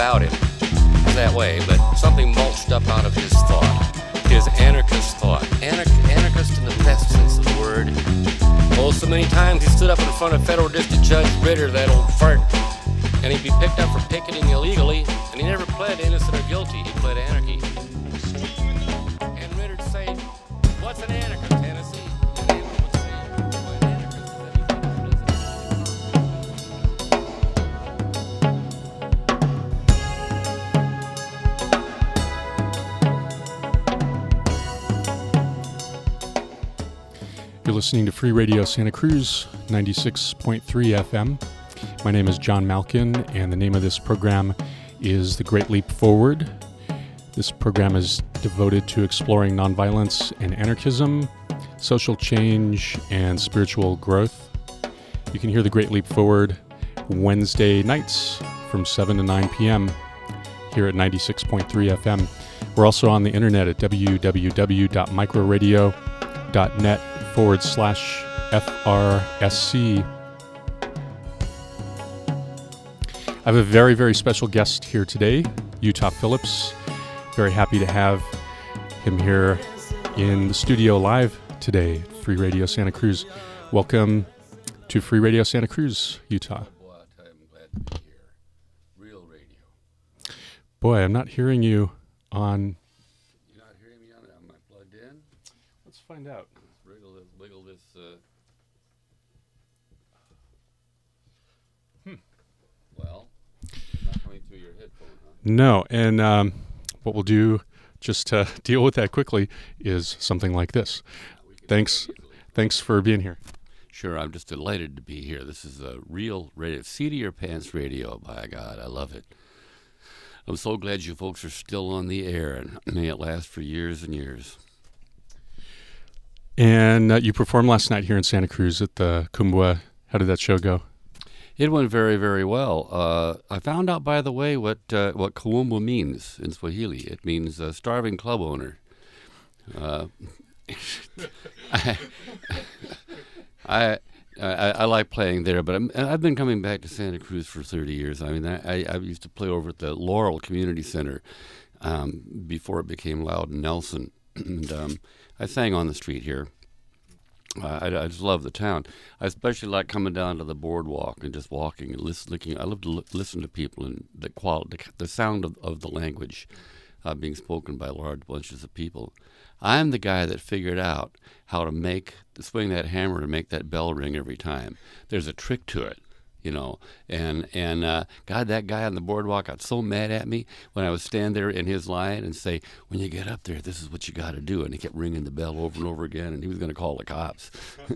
about him that way, but something mulched up out of his thought, his anarchist thought. Anarchist in the best sense of the word. Oh, so many times he stood up in front of Federal District Judge Ritter, that old fart, and he'd be picked up for picketing illegally, and he never pled innocent or guilty. He pled anarchy. And Ritter'd say, "What's an anarchist, Tennessee?" And Hamlin would say, "Well, an anarchist is You're listening to Free Radio Santa Cruz, 96.3 FM. My name is John Malkin, and the name of this program is The Great Leap Forward. This program is devoted to exploring nonviolence and anarchism, social change, and spiritual growth. You can hear The Great Leap Forward Wednesday nights from 7 to 9 p.m. here at 96.3 FM. We're also on the internet at www.microradio.net/FRSC. I have a very, very special guest here today, Utah Phillips. Very happy to have him here in the studio live today, Free Radio Santa Cruz. Welcome to Free Radio Santa Cruz, Utah. What? I'm glad to be here. Real radio. Boy, I'm not hearing you on... You're not hearing me on it? Am I plugged in? Let's find out. Wiggle this. Well, not coming through your headphone, huh? No, and what we'll do, just to deal with that quickly, is something like this. Thanks for being here. Sure, I'm just delighted to be here. This is a real radio, seat of your pants radio, by God, I love it. I'm so glad you folks are still on the air, and may it last for years and years. And you performed last night here in Santa Cruz at the Kumbwa. How did that show go? It went very, very well. I found out, by the way, what Kumbwa means in Swahili. It means starving club owner. I like playing there, but I've been coming back to Santa Cruz for 30 years. I mean, I used to play over at the Laurel Community Center before it became Loudon Nelson, and I sang on the street here. I just love the town. I especially like coming down to the boardwalk and just walking and listening. I love to listen to people and the quality, the sound of the language being spoken by large bunches of people. I'm the guy that figured out how to swing that hammer to make that bell ring every time. There's a trick to it, you know. And God, that guy on the boardwalk got so mad at me when I would stand there in his line and say, "When you get up there, this is what you got to do." And he kept ringing the bell over and over again, and he was going to call the cops.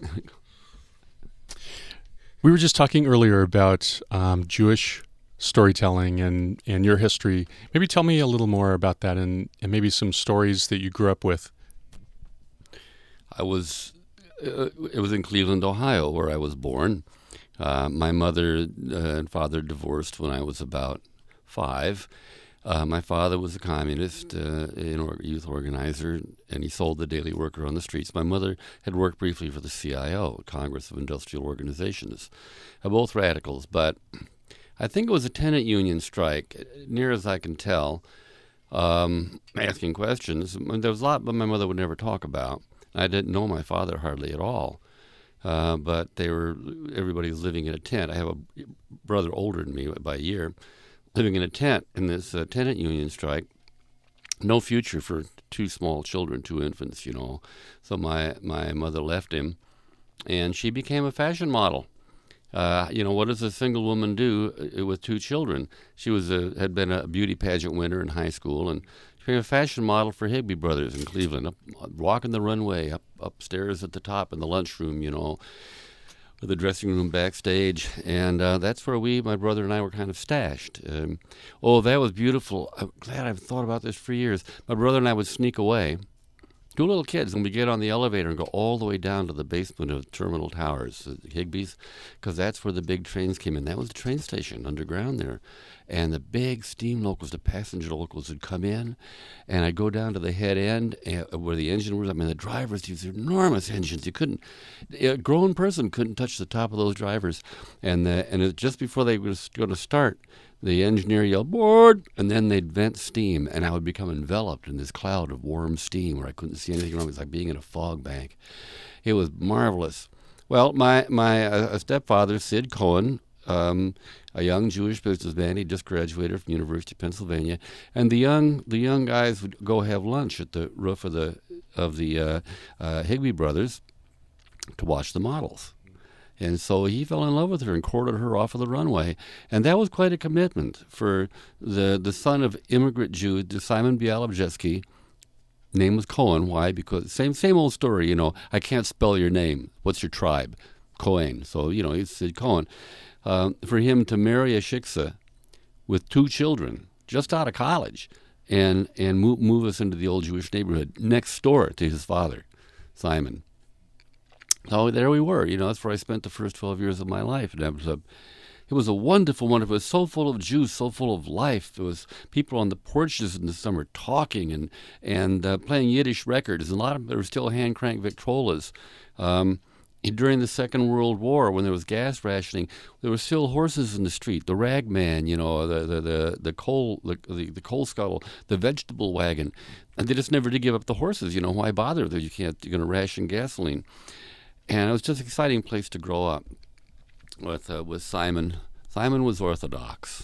We were just talking earlier about Jewish storytelling and your history. Maybe tell me a little more about that and maybe some stories that you grew up with. It was in Cleveland, Ohio, where I was born. My mother and father divorced when I was about 5. My father was a communist, youth organizer, and he sold the Daily Worker on the streets. My mother had worked briefly for the CIO, Congress of Industrial Organizations. Both radicals, but I think it was a tenant union strike, near as I can tell, asking questions. There was a lot that my mother would never talk about. I didn't know my father hardly at all, but everybody was living in a tent. I have a brother older than me by a year, living in a tent in this tenant union strike. No future for 2 small children, 2 infants, you know. So my mother left him, and she became a fashion model. What does a single woman do with 2 children? She had been a beauty pageant winner in high school, and she became a fashion model for Higbee Brothers in Cleveland, walking the runway, upstairs at the top in the lunchroom, you know, with the dressing room backstage. And that's where my brother and I were kind of stashed. That was beautiful. I'm glad I've thought about this for years. My brother and I would sneak away. 2 little kids, and we get on the elevator and go all the way down to the basement of Terminal Towers, Higbee's, because that's where the big trains came in. That was the train station underground there. And the big steam locals, the passenger locals would come in, and I'd go down to the head end where the engine was. I mean, the drivers used enormous engines. A grown person couldn't touch the top of those drivers. And just before they were going to start, the engineer yelled, "Board!" and then they'd vent steam, and I would become enveloped in this cloud of warm steam where I couldn't see anything wrong. It was like being in a fog bank. It was marvelous. Well, my stepfather, Sid Cohen, a young Jewish businessman, he just graduated from University of Pennsylvania, and the young guys would go have lunch at the roof of the Higbee Brothers to watch the models. And so he fell in love with her and courted her off of the runway. And that was quite a commitment for the son of immigrant Jew, Simon Bialobczewski. Name was Cohen. Why? Because same old story, you know, I can't spell your name. What's your tribe? Cohen. So, you know, he said Cohen. For him to marry a shiksa with 2 children, just out of college, and move us into the old Jewish neighborhood next door to his father, Simon. So there we were, you know, that's where I spent the first 12 years of my life. And it was a wonderful, it was so full of Jews, so full of life. There was people on the porches in the summer talking and playing Yiddish records. And a lot of them were still hand-cranked Victrolas. During the Second World War, when there was gas rationing, there were still horses in the street. The ragman, you know, the coal scuttle, the vegetable wagon. And they just never did give up the horses. You know, why bother? You're going to ration gasoline. And it was just an exciting place to grow up with Simon. Simon was Orthodox.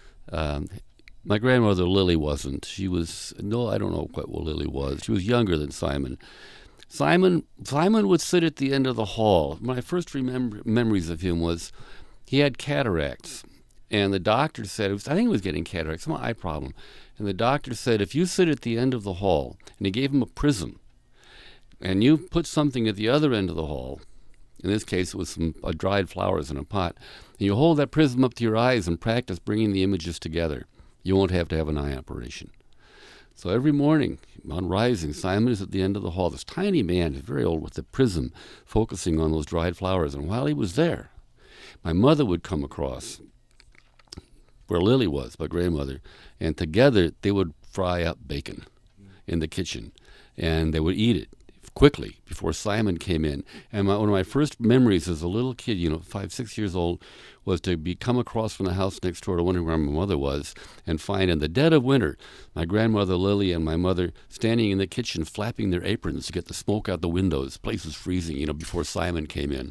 My grandmother Lily wasn't. She was, no, I don't know quite what Lily was. She was younger than Simon. Simon would sit at the end of the hall. My first memories of him was he had cataracts. And the doctor said, I think he was getting cataracts, some eye problem. And the doctor said, if you sit at the end of the hall, and he gave him a prism, and you put something at the other end of the hall, in this case it was some dried flowers in a pot, and you hold that prism up to your eyes and practice bringing the images together, you won't have to have an eye operation. So every morning on rising, Simon is at the end of the hall, this tiny man, very old, with the prism focusing on those dried flowers. And while he was there, my mother would come across where Lily was, my grandmother, and together they would fry up bacon in the kitchen, and they would eat it quickly before Simon came in. And one of my first memories as a little kid, you know, 5, 6 years old, was to come across from the house next door to wondering where my mother was and find in the dead of winter my grandmother Lily and my mother standing in the kitchen flapping their aprons to get the smoke out the windows. The place was freezing, you know, before Simon came in.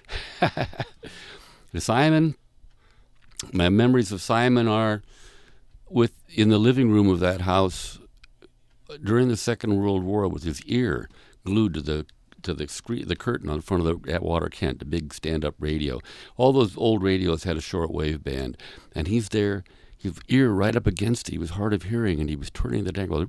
Simon, my memories of Simon are in the living room of that house during the Second World War with his ear glued to the curtain on front of the Atwater Kent, the big stand-up radio. All those old radios had a short-wave band, and he's there, his ear right up against it. He was hard of hearing, and he was turning the dial,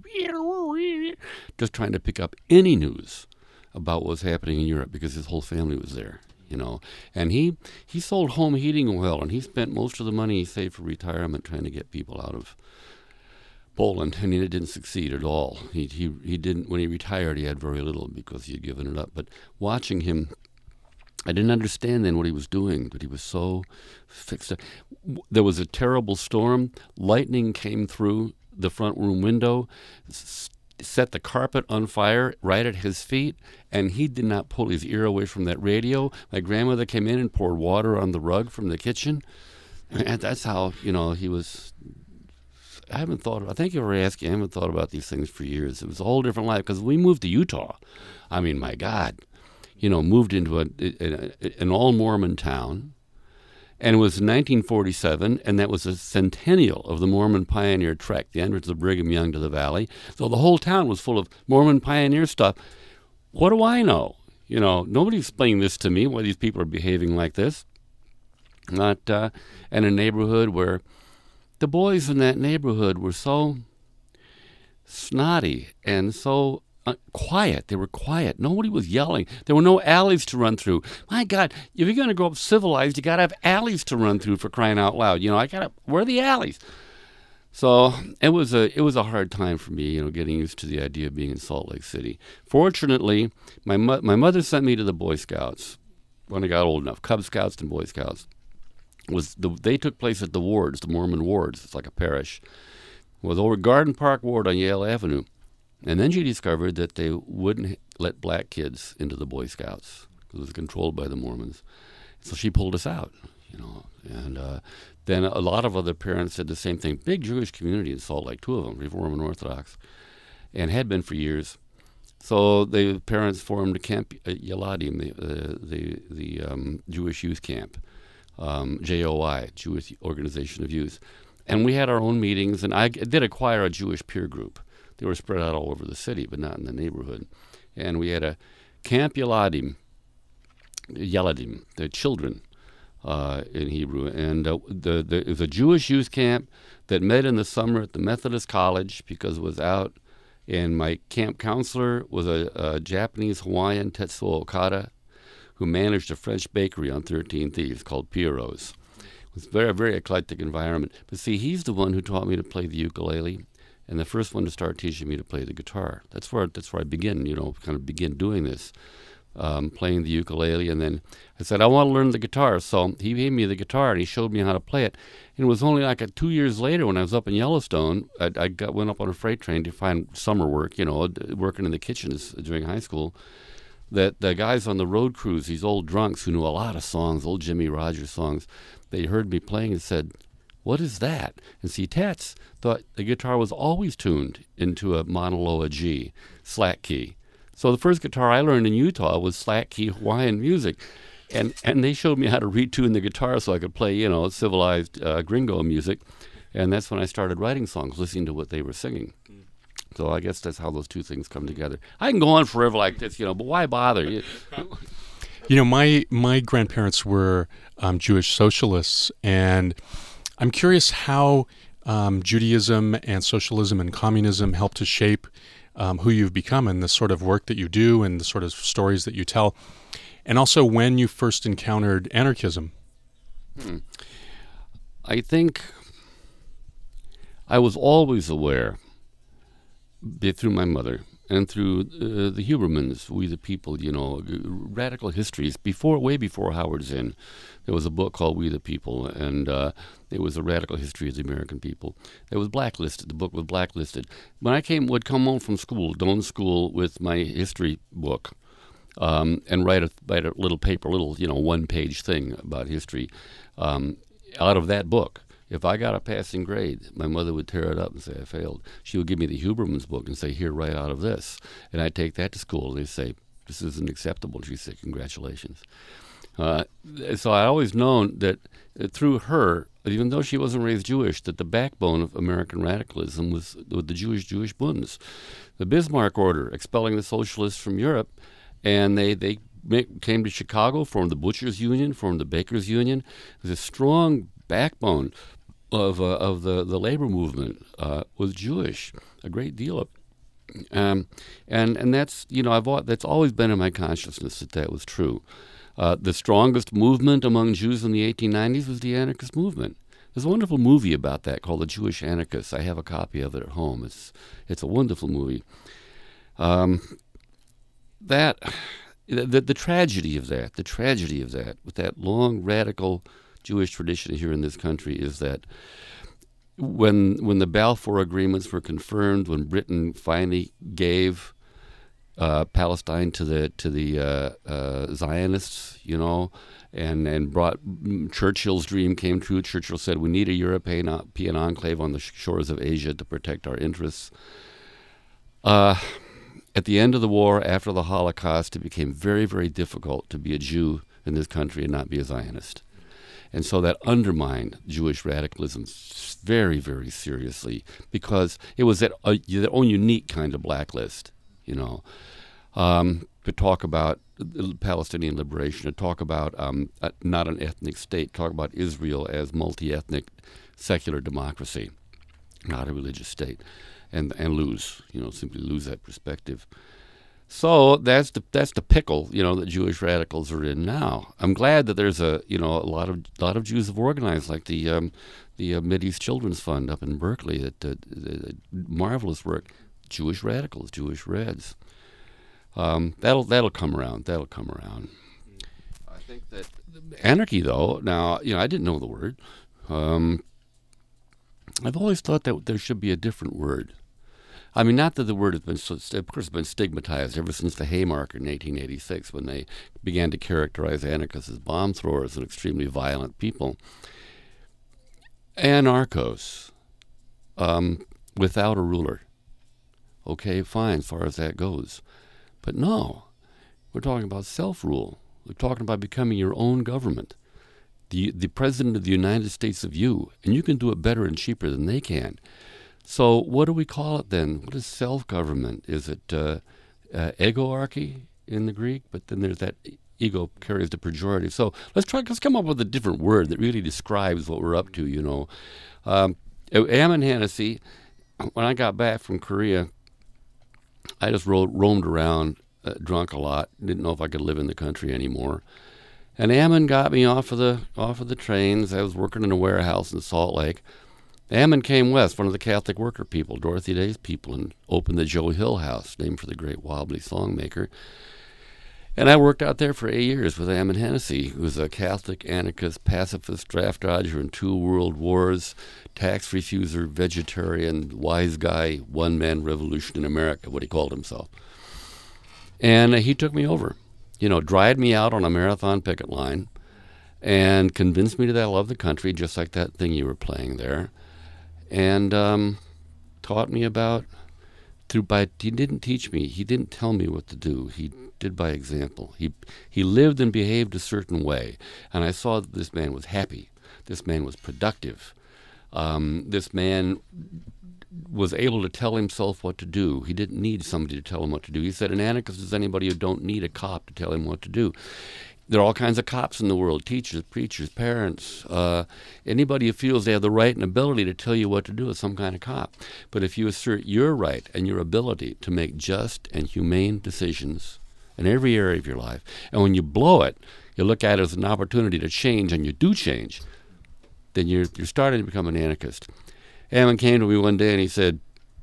just trying to pick up any news about what was happening in Europe because his whole family was there, you know. And he sold home heating oil, and he spent most of the money he saved for retirement trying to get people out of Poland, and it didn't succeed at all. He didn't. When he retired, he had very little because he had given it up. But watching him, I didn't understand then what he was doing, but he was so fixed. There was a terrible storm. Lightning came through the front room window, set the carpet on fire right at his feet, and he did not pull his ear away from that radio. My grandmother came in and poured water on the rug from the kitchen, and that's how, you know, he was. I think you were asking, I haven't thought about these things for years. It was a whole different life because we moved to Utah. I mean, my God, you know, moved into an all-Mormon town. And it was 1947, and that was a centennial of the Mormon Pioneer Trek, the entrance of Brigham Young to the valley. So the whole town was full of Mormon pioneer stuff. What do I know? You know, nobody explained this to me, why these people are behaving like this. Not in a neighborhood where the boys in that neighborhood were so snotty and so quiet. They were quiet. Nobody was yelling. There were no alleys to run through. My God, if you're going to grow up civilized, you got to have alleys to run through, for crying out loud. You know, where are the alleys? So it was a hard time for me, you know, getting used to the idea of being in Salt Lake City. Fortunately, my mother sent me to the Boy Scouts when I got old enough, Cub Scouts and Boy Scouts. They took place at the wards, the Mormon wards. It's like a parish. It was over Garden Park Ward on Yale Avenue. And then she discovered that they wouldn't let black kids into the Boy Scouts because it was controlled by the Mormons. So she pulled us out, you know. And then a lot of other parents said the same thing. Big Jewish community in Salt Lake, 2 of them, Reform and Orthodox, and had been for years. So the parents formed a camp, Yaladim, the Jewish youth camp, JOI, Jewish Organization of Youth. And we had our own meetings, and I did acquire a Jewish peer group. They were spread out all over the city, but not in the neighborhood. And we had a Camp Yaladim, the children in Hebrew. And it was a Jewish youth camp that met in the summer at the Methodist College because it was out. And my camp counselor was a Japanese Hawaiian, Tetsuo Okada, who managed a French bakery on 13th Eve called Piero's. It was a very, very eclectic environment. But see, he's the one who taught me to play the ukulele, and the first one to start teaching me to play the guitar. That's where I begin, begin doing this, playing the ukulele. And then I said, I want to learn the guitar. So he gave me the guitar, and he showed me how to play it. And it was only like 2 years later when I was up in Yellowstone, I went up on a freight train to find summer work, working in the kitchens during high school, that the guys on the road crews, these old drunks who knew a lot of songs, old Jimmy Rogers songs, they heard me playing and said, what is that? And see, Tats thought the guitar was always tuned into a Mauna Loa G, slack key. So the first guitar I learned in Utah was slack key Hawaiian music. And they showed me how to retune the guitar so I could play, civilized gringo music. And that's when I started writing songs, listening to what they were singing. So I guess that's how those two things come together. I can go on forever like this, but why bother? My grandparents were Jewish socialists, and I'm curious how Judaism and socialism and communism help to shape who you've become and the sort of work that you do and the sort of stories that you tell, and also when you first encountered anarchism. I think I was always aware, through my mother and through the Hubermans, We the People, radical histories. Way before Howard Zinn, there was a book called We the People, and it was a radical history of the American people. It was blacklisted. The book was blacklisted. When I would come home from school, Doane School, with my history book, and write a little paper, one-page thing about history out of that book. If I got a passing grade, my mother would tear it up and say I failed. She would give me the Huberman's book and say, here, write out of this. And I'd take that to school, and they'd say, this isn't acceptable. She'd say, congratulations. So I'd always known that through her, even though she wasn't raised Jewish, that the backbone of American radicalism was the Jewish Bunds. The Bismarck Order, expelling the socialists from Europe, and they came to Chicago, formed the Butchers' Union, formed the Bakers' Union. There's a strong backbone of the labor movement was Jewish, a great deal of, and that's that's always been in my consciousness that was true. The strongest movement among Jews in the 1890s was the anarchist movement. There's a wonderful movie about that called The Jewish Anarchists. I have a copy of it at home. It's a wonderful movie. The tragedy of that, with that long radical Jewish tradition here in this country, is that when the Balfour Agreements were confirmed, when Britain finally gave Palestine to the Zionists, and brought Churchill's dream came true. Churchill said, we need a European enclave on the shores of Asia to protect our interests. At the end of the war, after the Holocaust, it became very, very difficult to be a Jew in this country and not be a Zionist. And so that undermined Jewish radicalism very, very seriously, because it was their own unique kind of blacklist, to talk about Palestinian liberation, to talk about not an ethnic state, talk about Israel as multi-ethnic secular democracy, not a religious state, and simply lose that perspective. So that's the pickle, that Jewish radicals are in now. I'm glad that there's a lot of Jews have organized, like the Mideast Children's Fund up in Berkeley, that marvelous work. Jewish radicals, Jewish Reds. That'll come around. That'll come around. I think that anarchy, though. Now, I didn't know the word. I've always thought that there should be a different word. I mean, not that the word has been, of course, been stigmatized ever since the Haymarket in 1886, when they began to characterize anarchists as bomb throwers and extremely violent people. anarchos, without a ruler. Okay, fine, as far as that goes. But no, we're talking about self-rule. We're talking about becoming your own government. The president of the United States of you, and you can do it better and cheaper than they can. So what do we call it then? What is self-government? Is it egoarchy in the Greek? But then there's that ego carries the pejorative. So let's come up with a different word that really describes what we're up to, you know. Ammon Hennessy, when I got back from Korea, I just roamed around, drunk a lot, didn't know if I could live in the country anymore. And Ammon got me off of the trains. I was working in a warehouse in Salt Lake. Ammon came west, one of the Catholic worker people, Dorothy Day's people, and opened the Joe Hill House, named for the great wobbly songmaker. And I worked out there for 8 years with Ammon Hennessy, who was a Catholic, anarchist, pacifist, draft dodger in 2 world wars, tax refuser, vegetarian, wise guy, one-man revolution in America, what he called himself. And he took me over, dried me out on a marathon picket line and convinced me that I love the country, just like that thing you were playing there. And taught me about, he didn't teach me, he didn't tell me what to do. He did by example. He lived and behaved a certain way. And I saw that this man was happy. This man was productive. This man was able to tell himself what to do. He didn't need somebody to tell him what to do. He said an anarchist is anybody who don't need a cop to tell him what to do. There are all kinds of cops in the world, teachers, preachers, parents. Anybody who feels they have the right and ability to tell you what to do is some kind of cop. But if you assert your right and your ability to make just and humane decisions in every area of your life, and when you blow it, you look at it as an opportunity to change, and you do change, then you're starting to become an anarchist. Ammon came to me one day and he said,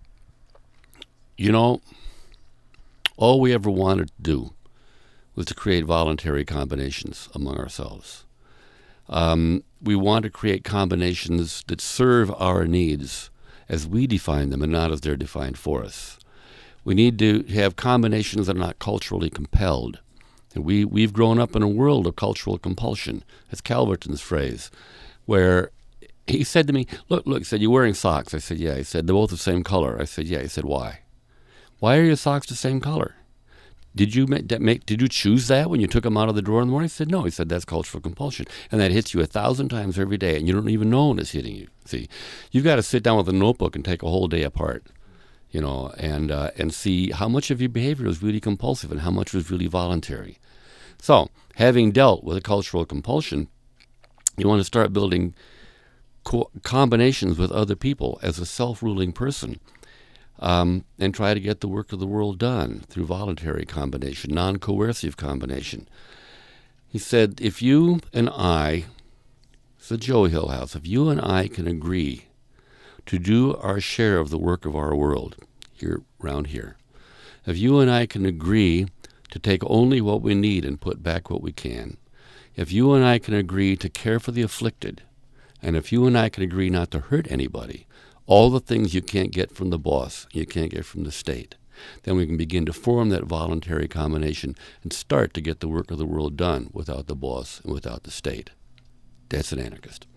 all we ever wanted to do was to create voluntary combinations among ourselves. We want to create combinations that serve our needs as we define them and not as they're defined for us. We need to have combinations that are not culturally compelled. And we've grown up in a world of cultural compulsion. That's Calverton's phrase, where he said to me, look, he said, you're wearing socks. I said, yeah. He said, they're both the same color. I said, yeah. He said, why? Why are your socks the same color? Did you choose that when you took them out of the drawer in the morning? He said, no. He said, that's cultural compulsion. And that hits you 1,000 times every day, and you don't even know when it's hitting you. See, you've got to sit down with a notebook and take a whole day apart, and see how much of your behavior was really compulsive and how much was really voluntary. So, having dealt with a cultural compulsion, you want to start building combinations with other people as a self-ruling person. And try to get the work of the world done through voluntary combination, non-coercive combination. He said, if you and I, it's the Joe Hill House, if you and I can agree to do our share of the work of our world here, around here, if you and I can agree to take only what we need and put back what we can, if you and I can agree to care for the afflicted, and if you and I can agree not to hurt anybody, all the things you can't get from the boss, you can't get from the state, then we can begin to form that voluntary combination and start to get the work of the world done without the boss and without the state. That's an anarchist.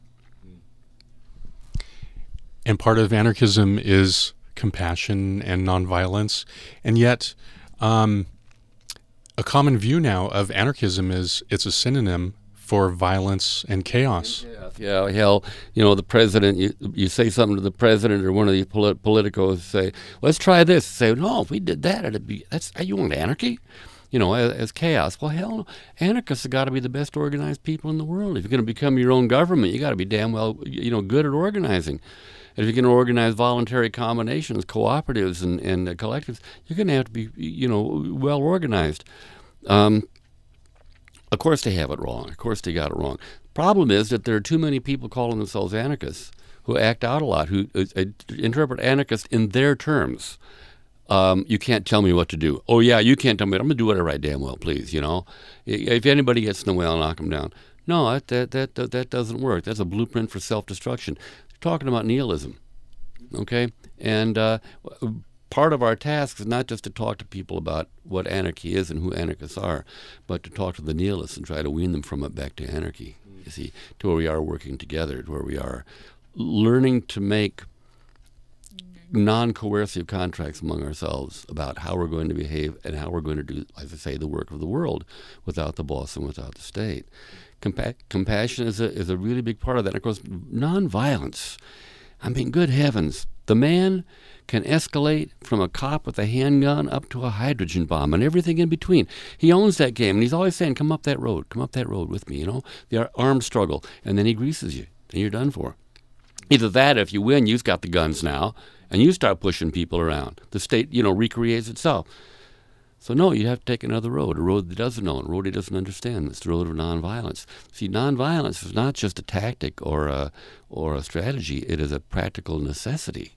And part of anarchism is compassion and nonviolence. And yet, a common view now of anarchism is it's a synonym for violence and chaos. Yeah, hell, the president, you say something to the president or one of the politicos, say, let's try this. Say, no, if we did that, you want anarchy? As chaos. Well, hell, no. Anarchists have got to be the best organized people in the world. If you're going to become your own government, you got to be damn well, good at organizing. And if you're going to organize voluntary combinations, cooperatives and collectives, you're going to have to be, well organized. Of course they have it wrong. Of course they got it wrong. Problem is that there are too many people calling themselves anarchists who act out a lot, who interpret anarchist in their terms. You can't tell me what to do. Oh, yeah, you can't tell me. I'm going to do whatever I damn well please, If anybody gets in the way, I'll knock them down. No, that doesn't work. That's a blueprint for self-destruction. You're talking about nihilism, okay? And part of our task is not just to talk to people about what anarchy is and who anarchists are, but to talk to the nihilists and try to wean them from it back to anarchy. you see, to where we are working together, to where we are learning to make non-coercive contracts among ourselves about how we're going to behave and how we're going to do, as I say, the work of the world without the boss and without the state. Compassion is a really big part of that. And of course, nonviolence. I mean, good heavens, the man can escalate from a cop with a handgun up to a hydrogen bomb and everything in between. He owns that game, and he's always saying, come up that road with me, the armed struggle. And then he greases you, and you're done for. Either that, if you win, you've got the guns now, and you start pushing people around. The state, recreates itself. So no, you have to take another road, a road that doesn't know, a road he doesn't understand. It's the road of nonviolence. See, nonviolence is not just a tactic or a strategy. It is a practical necessity.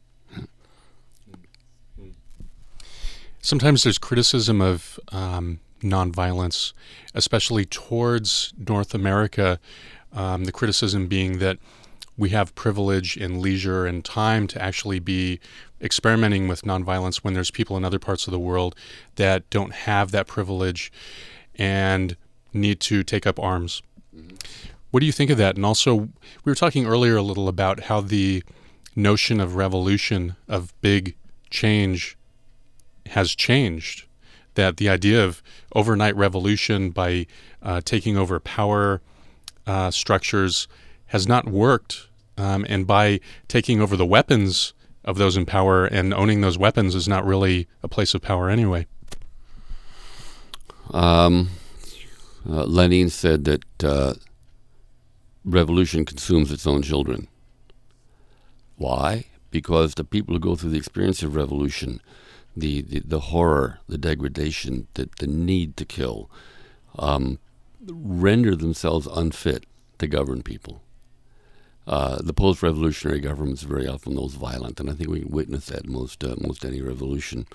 Sometimes there's criticism of nonviolence, especially towards North America. The criticism being that we have privilege and leisure and time to actually be experimenting with nonviolence when there's people in other parts of the world that don't have that privilege and need to take up arms. Mm-hmm. What do you think of that? And also, we were talking earlier a little about how the notion of revolution, of big change, has changed. That the idea of overnight revolution by taking over power structures has not worked, and by taking over the weapons of those in power and owning those weapons is not really a place of power anyway. Lenin said that revolution consumes its own children. Why? Because the people who go through the experience of revolution, the horror, the degradation, the need to kill, render themselves unfit to govern people. The post-revolutionary governments are very often those violent, and I think we can witness that in most any revolution.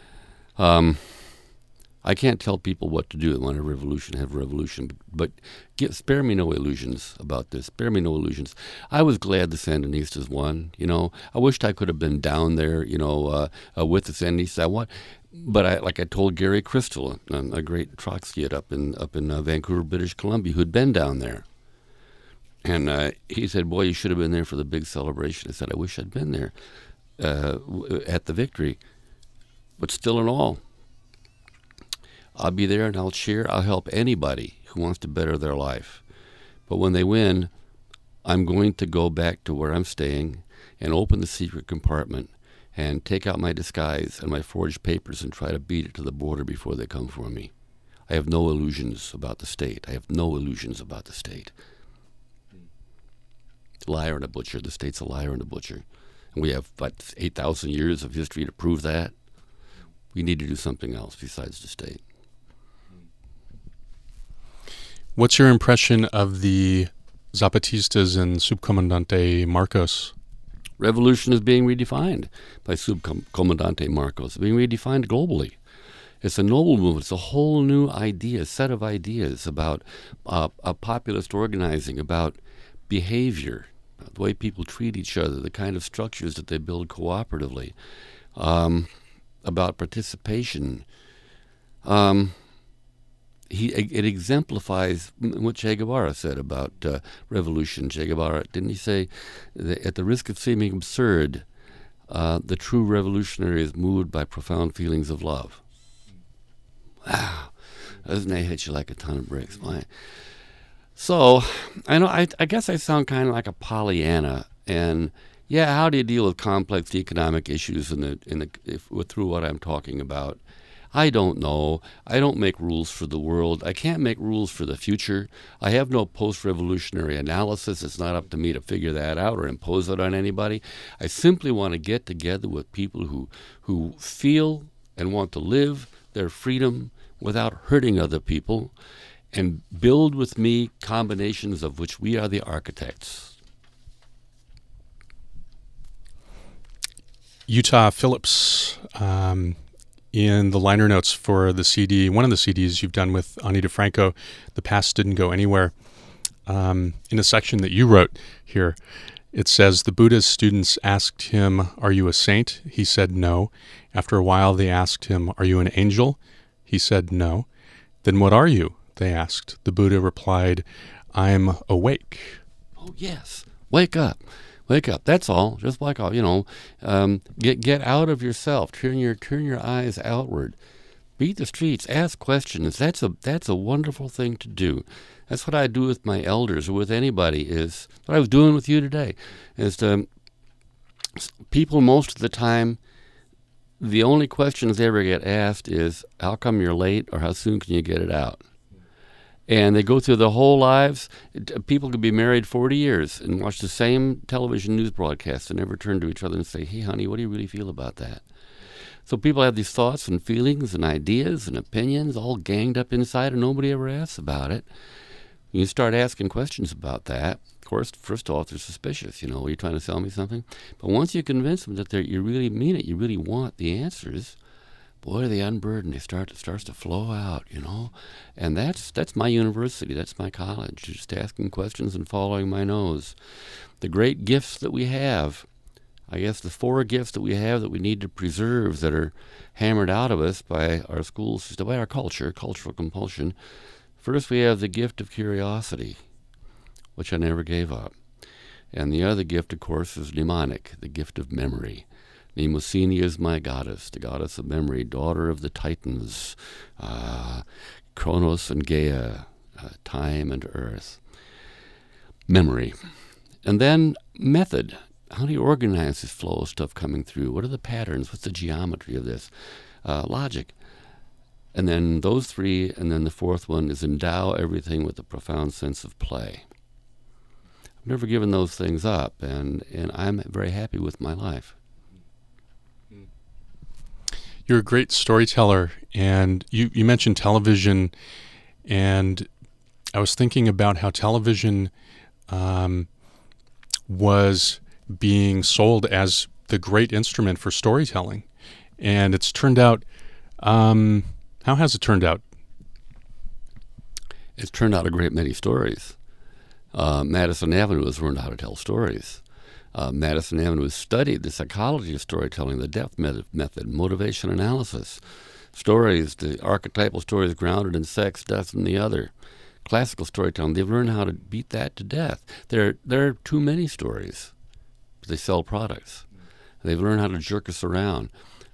I can't tell people what to do. They want a revolution, have a revolution, but spare me no illusions about this. Spare me no illusions. I was glad the Sandinistas won. I wished I could have been down there, with the Sandinistas. But I told Gary Crystal, a great Trotskyite up in Vancouver, British Columbia, who'd been down there. And he said, boy, you should have been there for the big celebration. I said, I wish I'd been there at the victory. But still in all, I'll be there and I'll cheer. I'll help anybody who wants to better their life. But when they win, I'm going to go back to where I'm staying and open the secret compartment and take out my disguise and my forged papers and try to beat it to the border before they come for me. I have no illusions about the state. I have no illusions about the state. Liar and a butcher. The state's a liar and a butcher. And we have, 8,000 years of history to prove that. We need to do something else besides the state. What's your impression of the Zapatistas and Subcomandante Marcos? Revolution is being redefined by Subcomandante Marcos, being redefined globally. It's a noble movement. It's a whole new idea, set of ideas about a populist organizing, about behavior, the way people treat each other, the kind of structures that they build cooperatively, about participation. It exemplifies what Che Guevara said about revolution. Che Guevara, didn't he say, that at the risk of seeming absurd, the true revolutionary is moved by profound feelings of love? Wow, doesn't that hit you like a ton of bricks? Why? So, I guess I sound kind of like a Pollyanna, and yeah, how do you deal with complex economic issues through what I'm talking about? I don't know. I don't make rules for the world. I can't make rules for the future. I have no post-revolutionary analysis. It's not up to me to figure that out or impose it on anybody. I simply want to get together with people who feel and want to live their freedom without hurting other people, and build with me combinations of which we are the architects. Utah Phillips, in the liner notes for the CD, one of the CDs you've done with Ani DiFranco, The Past Didn't Go Anywhere, in a section that you wrote here, it says, the Buddha's students asked him, "Are you a saint?" He said no. After a while, they asked him, "Are you an angel?" He said no. "Then what are you?" they asked. The Buddha replied, I'm awake. Oh, yes. Wake up. Wake up. That's all. Just wake up. Get out of yourself. Turn your eyes outward. Beat the streets. Ask questions. That's a wonderful thing to do. That's what I do with my elders or with anybody. Is what I was doing with you today. Is people most of the time, the only questions they ever get asked is, how come you're late, or how soon can you get it out? And they go through their whole lives. People could be married 40 years and watch the same television news broadcast and never turn to each other and say, hey, honey, what do you really feel about that? So people have these thoughts and feelings and ideas and opinions all ganged up inside, and nobody ever asks about it. You start asking questions about that. Of course, first off, they're suspicious. Are you trying to sell me something? But once you convince them that you really mean it, you really want the answers, boy, they unburden. It starts to flow out, And that's my university. That's my college. Just asking questions and following my nose. The great gifts that we have, I guess the 4 gifts that we have that we need to preserve that are hammered out of us by our school system, by our cultural compulsion. First, we have the gift of curiosity, which I never gave up. And the other gift, of course, is mnemonic, the gift of memory. Mnemosyne is my goddess, the goddess of memory, daughter of the Titans, Kronos and Gaia, time and earth. Memory. And then method. How do you organize this flow of stuff coming through? What are the patterns? What's the geometry of this? Logic. And then those 3, and then the 4th one is endow everything with a profound sense of play. I've never given those things up, and I'm very happy with my life. You're a great storyteller, and you mentioned television, and I was thinking about how television was being sold as the great instrument for storytelling, and it's turned out, how has it turned out? It's turned out a great many stories. Madison Avenue has learned how to tell stories. Madison Avenue has studied the psychology of storytelling, the depth method, motivation analysis, stories, the archetypal stories grounded in sex, death, and the other. Classical storytelling, they've learned how to beat that to death. There are too many stories. They sell products. They've learned how to jerk us around.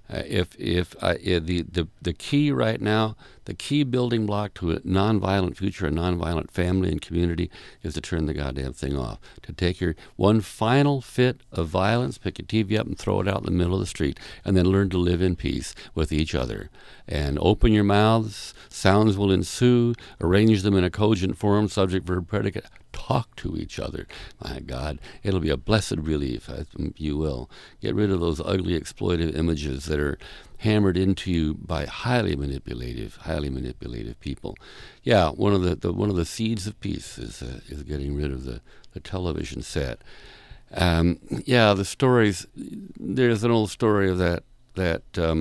The key right now, the key building block to a nonviolent future, a nonviolent family and community, is to turn the goddamn thing off. To take your one final fit of violence, pick your TV up and throw it out in the middle of the street, and then learn to live in peace with each other. And open your mouths, sounds will ensue, arrange them in a cogent form, subject, verb, predicate. Talk to each other. My God, it'll be a blessed relief. You will. Get rid of those ugly, exploitive images that are hammered into you by highly manipulative people. Yeah, one of the seeds of peace is getting rid of the television set. The stories. There's an old story of that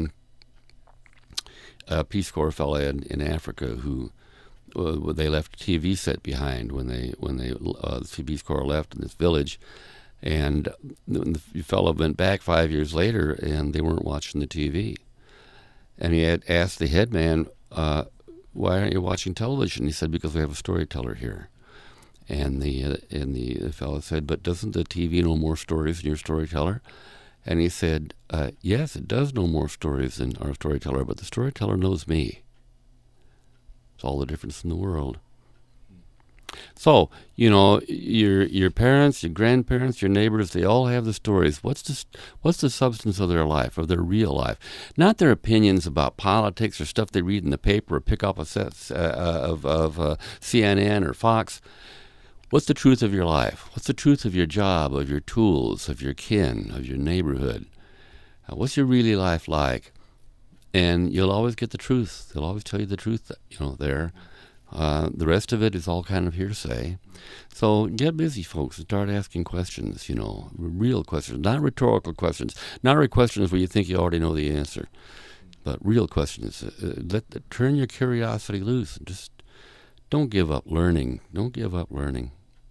Peace Corps fellow in Africa who. They left a TV set behind when the Peace Corps left in this village, and the fellow went back 5 years later, and they weren't watching the TV. And he had asked the head man, "Why aren't you watching television?" He said, "Because we have a storyteller here." And the fellow said, "But doesn't the TV know more stories than your storyteller?" And he said, "Yes, it does know more stories than our storyteller, but the storyteller knows me." It's all the difference in the world. So, your parents, your grandparents, your neighbors, they all have the stories. What's the substance of their life, of their real life? Not their opinions about politics or stuff they read in the paper or pick up a set of CNN or Fox. What's the truth of your life? What's the truth of your job, of your tools, of your kin, of your neighborhood? What's your really life like? And you'll always get the truth. They'll always tell you the truth, there. The rest of it is all kind of hearsay. So get busy, folks, and start asking questions, real questions, not rhetorical questions, not questions where you think you already know the answer, but real questions. Turn your curiosity loose and just don't give up learning. Don't give up learning.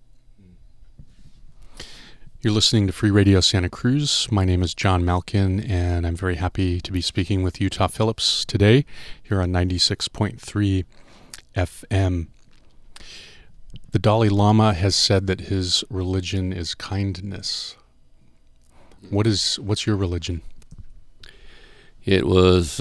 You're listening to Free Radio Santa Cruz. My name is John Malkin, and I'm very happy to be speaking with Utah Phillips today here on 96.3 FM. The Dalai Lama has said that his religion is kindness. What's your religion? It was,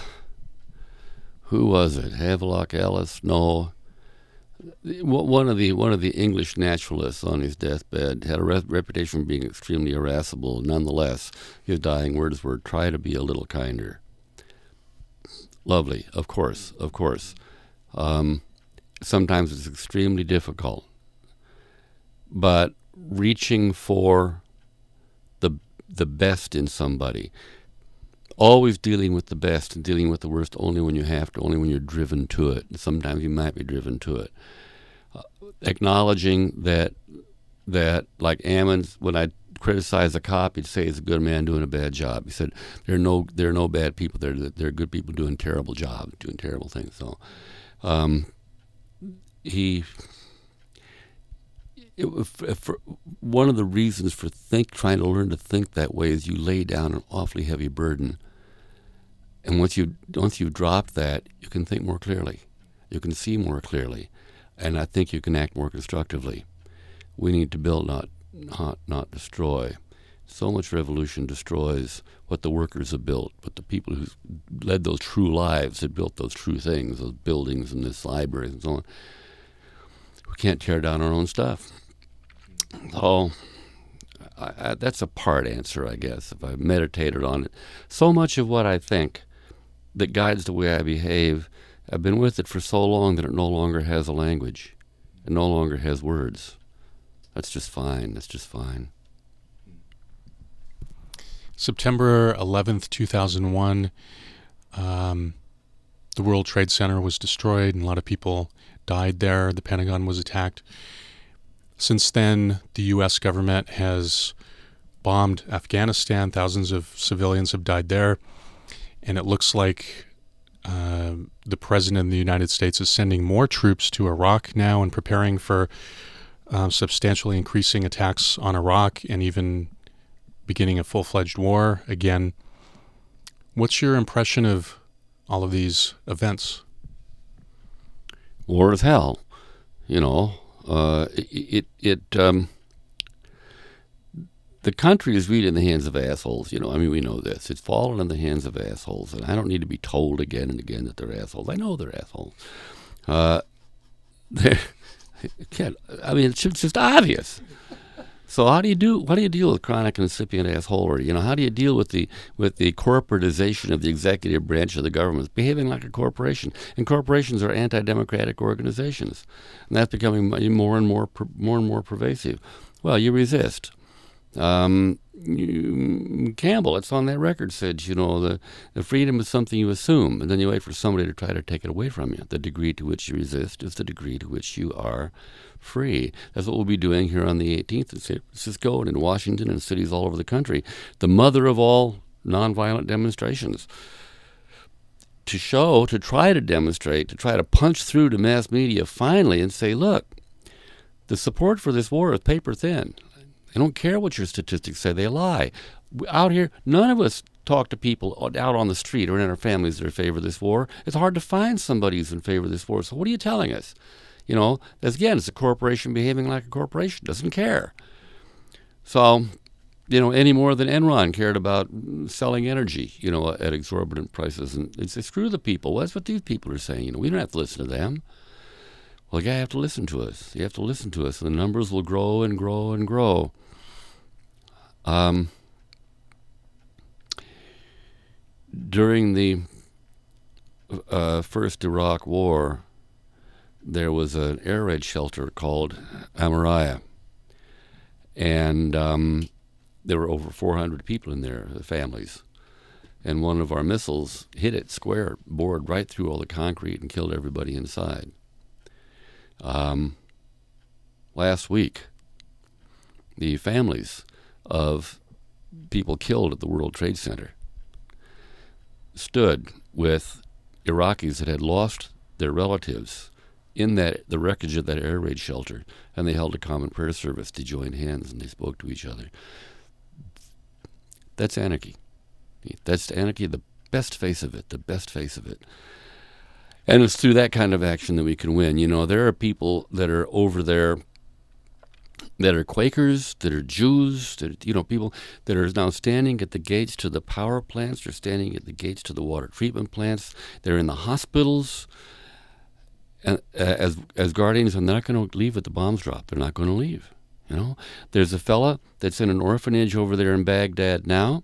who was it? Havelock Ellis? No. One of the English naturalists on his deathbed had a reputation for being extremely irascible. Nonetheless, his dying words were, "Try to be a little kinder." Lovely, of course. Sometimes it's extremely difficult, but reaching for the best in somebody, always dealing with the best and dealing with the worst only when you have to, only when you're driven to it. Sometimes you might be driven to it. Acknowledging that like Ammons, when I criticize a cop, he'd say he's a good man doing a bad job. He said there are no bad people. There are good people doing terrible jobs, doing terrible things. So one of the reasons for trying to learn to think that way is you lay down an awfully heavy burden. And once you've dropped that, you can think more clearly. You can see more clearly. And I think you can act more constructively. We need to build, not destroy. So much revolution destroys what the workers have built, but the people who led those true lives, that built those true things, those buildings and this library and so on. We can't tear down our own stuff. So that's a part answer, I guess, if I meditated on it. So much of what I think that guides the way I behave, I've been with it for so long that it no longer has a language. It no longer has words. That's just fine. September 11th, 2001, the World Trade Center was destroyed and a lot of people died there. The Pentagon was attacked. Since then, the U.S. government has bombed Afghanistan. Thousands of civilians have died there. And it looks like the President of the United States is sending more troops to Iraq now and preparing for substantially increasing attacks on Iraq and even beginning a full-fledged war again. What's your impression of all of these events? War is hell, the country is really in the hands of assholes. We know this. It's fallen in the hands of assholes, and I don't need to be told again and again that they're assholes. I know they're assholes. It's just obvious. So how do you deal with chronic incipient assholery? How do you deal with the corporatization of the executive branch of the government? It's behaving like a corporation, and corporations are anti-democratic organizations, and that's becoming more and more pervasive. Well, you resist. Campbell, it's on that record, said, the freedom is something you assume, and then you wait for somebody to try to take it away from you. The degree to which you resist is the degree to which you are free. That's what we'll be doing here on the 18th in San Francisco and in Washington and cities all over the country. The mother of all nonviolent demonstrations. To try to demonstrate, to try to punch through to mass media finally and say, look, the support for this war is paper thin. They don't care what your statistics say. They lie. Out here, none of us talk to people out on the street or in our families that are in favor of this war. It's hard to find somebody who's in favor of this war. So what are you telling us? It's a corporation behaving like a corporation. Doesn't care. So, any more than Enron cared about selling energy, at exorbitant prices. And it's screw the people. Well, that's what these people are saying. We don't have to listen to them. Well, you have to listen to us. You have to listen to us. And the numbers will grow and grow and grow. During the first Iraq War, there was an air raid shelter called Amaraya. And there were over 400 people in there, families. And one of our missiles hit it square, bored right through all the concrete and killed everybody inside. Last week, the families of people killed at the World Trade Center stood with Iraqis that had lost their relatives in the wreckage of that air raid shelter, and they held a common prayer service. They joined hands and they spoke to each other. That's anarchy. That's anarchy, the best face of it, And it's through that kind of action that we can win. There are people that are over there that are Quakers, that are Jews, people that are now standing at the gates to the power plants, they're standing at the gates to the water treatment plants, they're in the hospitals as guardians, and they're not going to leave at the bombs drop. They're not going to leave. There's a fella that's in an orphanage over there in Baghdad now.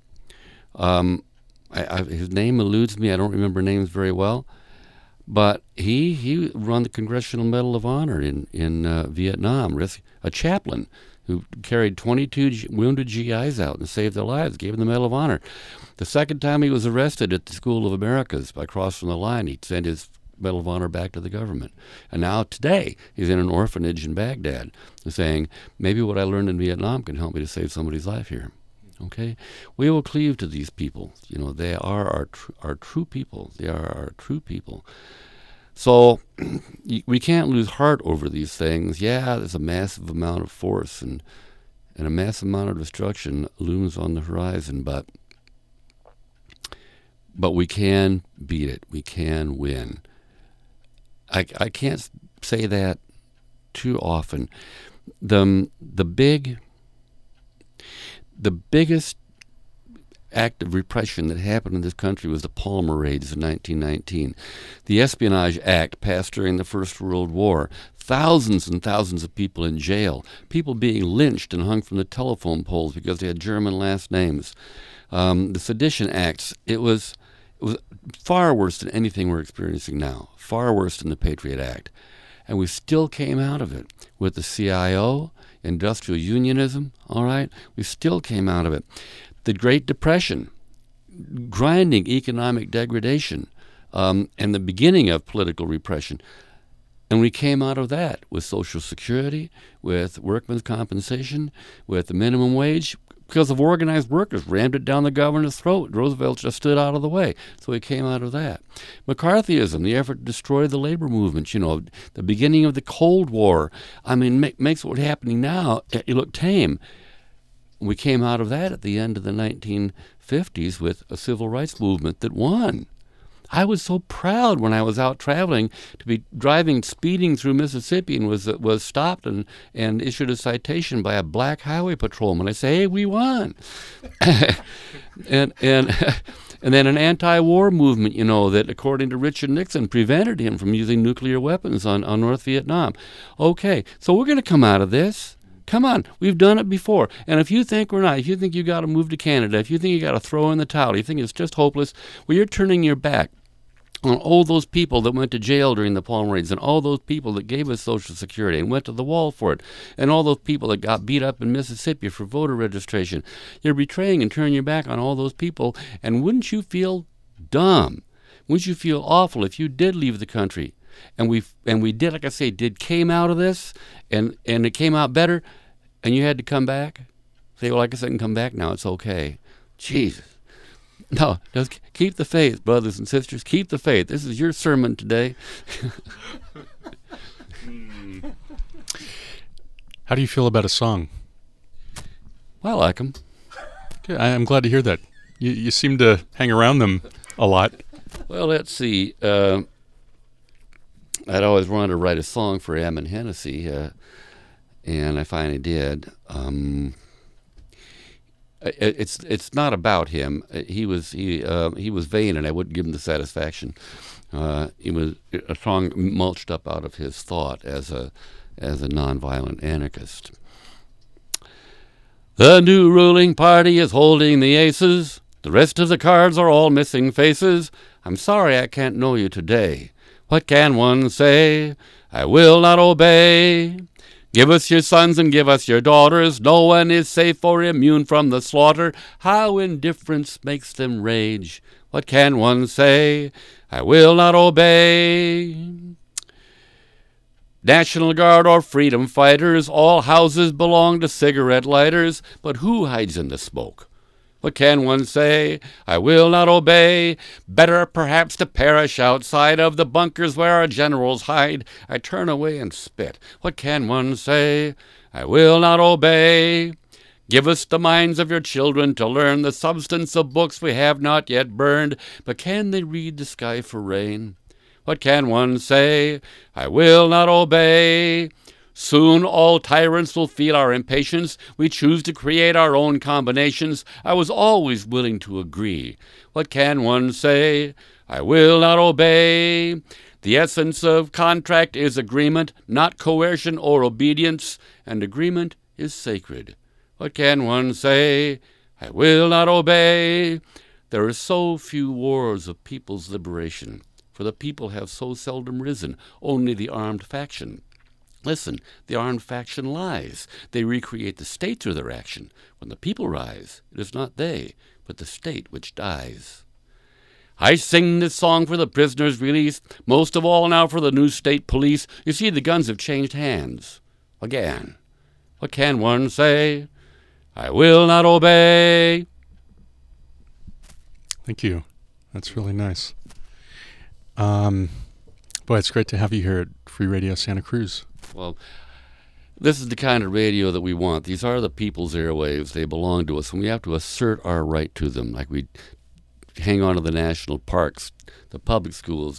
His name eludes me. I don't remember names very well. But he won the Congressional Medal of Honor in Vietnam, a chaplain who carried 22 wounded GIs out and saved their lives, gave them the Medal of Honor. The second time he was arrested at the School of Americas by crossing the line, he sent his Medal of Honor back to the government. And now today he's in an orphanage in Baghdad saying, maybe what I learned in Vietnam can help me to save somebody's life here. Okay? We will cleave to these people. They are our true people. They are our true people. So we can't lose heart over these things. Yeah, there's a massive amount of force and a massive amount of destruction looms on the horizon, but we can beat it. We can win. I can't say that too often. The biggest act of repression that happened in this country was the Palmer raids in 1919. The Espionage Act passed during the First World War. Thousands and thousands of people in jail. People being lynched and hung from the telephone poles because they had German last names. The Sedition Acts, it was far worse than anything we're experiencing now. Far worse than the Patriot Act. And we still came out of it with the CIO, industrial unionism, all right? We still came out of it. The Great Depression, grinding economic degradation, and the beginning of political repression. And we came out of that with Social Security, with workmen's compensation, with the minimum wage, because of organized workers rammed it down the governor's throat. Roosevelt just stood out of the way. So we came out of that. McCarthyism, the effort to destroy the labor movement, the beginning of the Cold War, makes what's happening now look tame. We came out of that at the end of the 1950s with a civil rights movement that won. I was so proud when I was out traveling to be speeding through Mississippi and was stopped and issued a citation by a black highway patrolman. I say, hey, we won. and then an anti-war movement, that according to Richard Nixon prevented him from using nuclear weapons on North Vietnam. Okay, so we're going to come out of this. Come on, we've done it before. And if you think we're not, if you think you got to move to Canada, if you think you got to throw in the towel, you think it's just hopeless, well, you're turning your back on all those people that went to jail during the Palmer raids and all those people that gave us Social Security and went to the wall for it and all those people that got beat up in Mississippi for voter registration. You're betraying and turning your back on all those people, and wouldn't you feel dumb? Wouldn't you feel awful if you did leave the country? And we did, like I say, came out of this, and it came out better, and you had to come back? Say, well, I guess I can come back now. It's okay. Jesus. No, just keep the faith, brothers and sisters. Keep the faith. This is your sermon today. How do you feel about a song? Well, I like them. Okay, I'm glad to hear that. You seem to hang around them a lot. Well, let's see. I'd always wanted to write a song for Eamon Hennessy, and I finally did. It's not about him. He was vain, and I wouldn't give him the satisfaction. It was a song mulched up out of his thought as a nonviolent anarchist. The new ruling party is holding the aces. The rest of the cards are all missing faces. I'm sorry I can't know you today. What can one say? I will not obey. Give us your sons and give us your daughters. No one is safe or immune from the slaughter. How indifference makes them rage. What can one say? I will not obey. National Guard or freedom fighters, all houses belong to cigarette lighters. But who hides in the smoke? What can one say? I will not obey. Better perhaps to perish outside of the bunkers where our generals hide. I turn away and spit. What can one say? I will not obey. Give us the minds of your children to learn the substance of books we have not yet burned. But can they read the sky for rain? What can one say? I will not obey. Soon all tyrants will feel our impatience. We choose to create our own combinations. I was always willing to agree. What can one say? I will not obey. The essence of contract is agreement, not coercion or obedience, and agreement is sacred. What can one say? I will not obey. There are so few wars of people's liberation, for the people have so seldom risen, only the armed faction. Listen, the armed faction lies. They recreate the state through their action. When the people rise, it is not they, but the state which dies. I sing this song for the prisoners' release, most of all now for the new state police. You see, the guns have changed hands. Again. What can one say? I will not obey. Thank you. That's really nice. Boy, it's great to have you here at Free Radio Santa Cruz. Well, this is the kind of radio that we want. These are the people's airwaves. They belong to us, and we have to assert our right to them, like we hang on to the national parks, the public schools,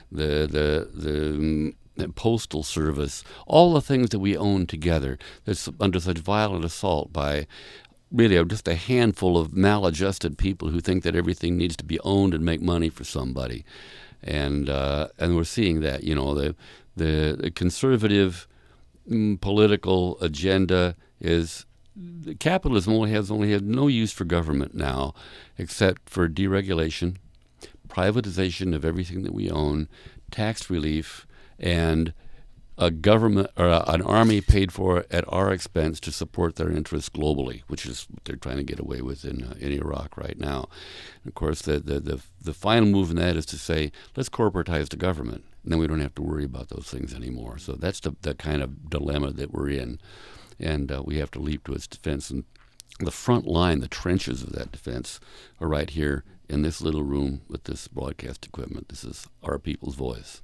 the postal service, all the things that we own together that's under such violent assault by really just a handful of maladjusted people who think that everything needs to be owned and make money for somebody. And we're seeing that, the conservative political agenda is capitalism only has no use for government now, except for deregulation, privatization of everything that we own, tax relief, and a government or an army paid for at our expense to support their interests globally, which is what they're trying to get away with in Iraq right now. And of course, the final move in that is to say, let's corporatize the government, and then we don't have to worry about those things anymore. So that's the kind of dilemma that we're in, and we have to leap to its defense. And the front line, the trenches of that defense, are right here in this little room with this broadcast equipment. This is our people's voice.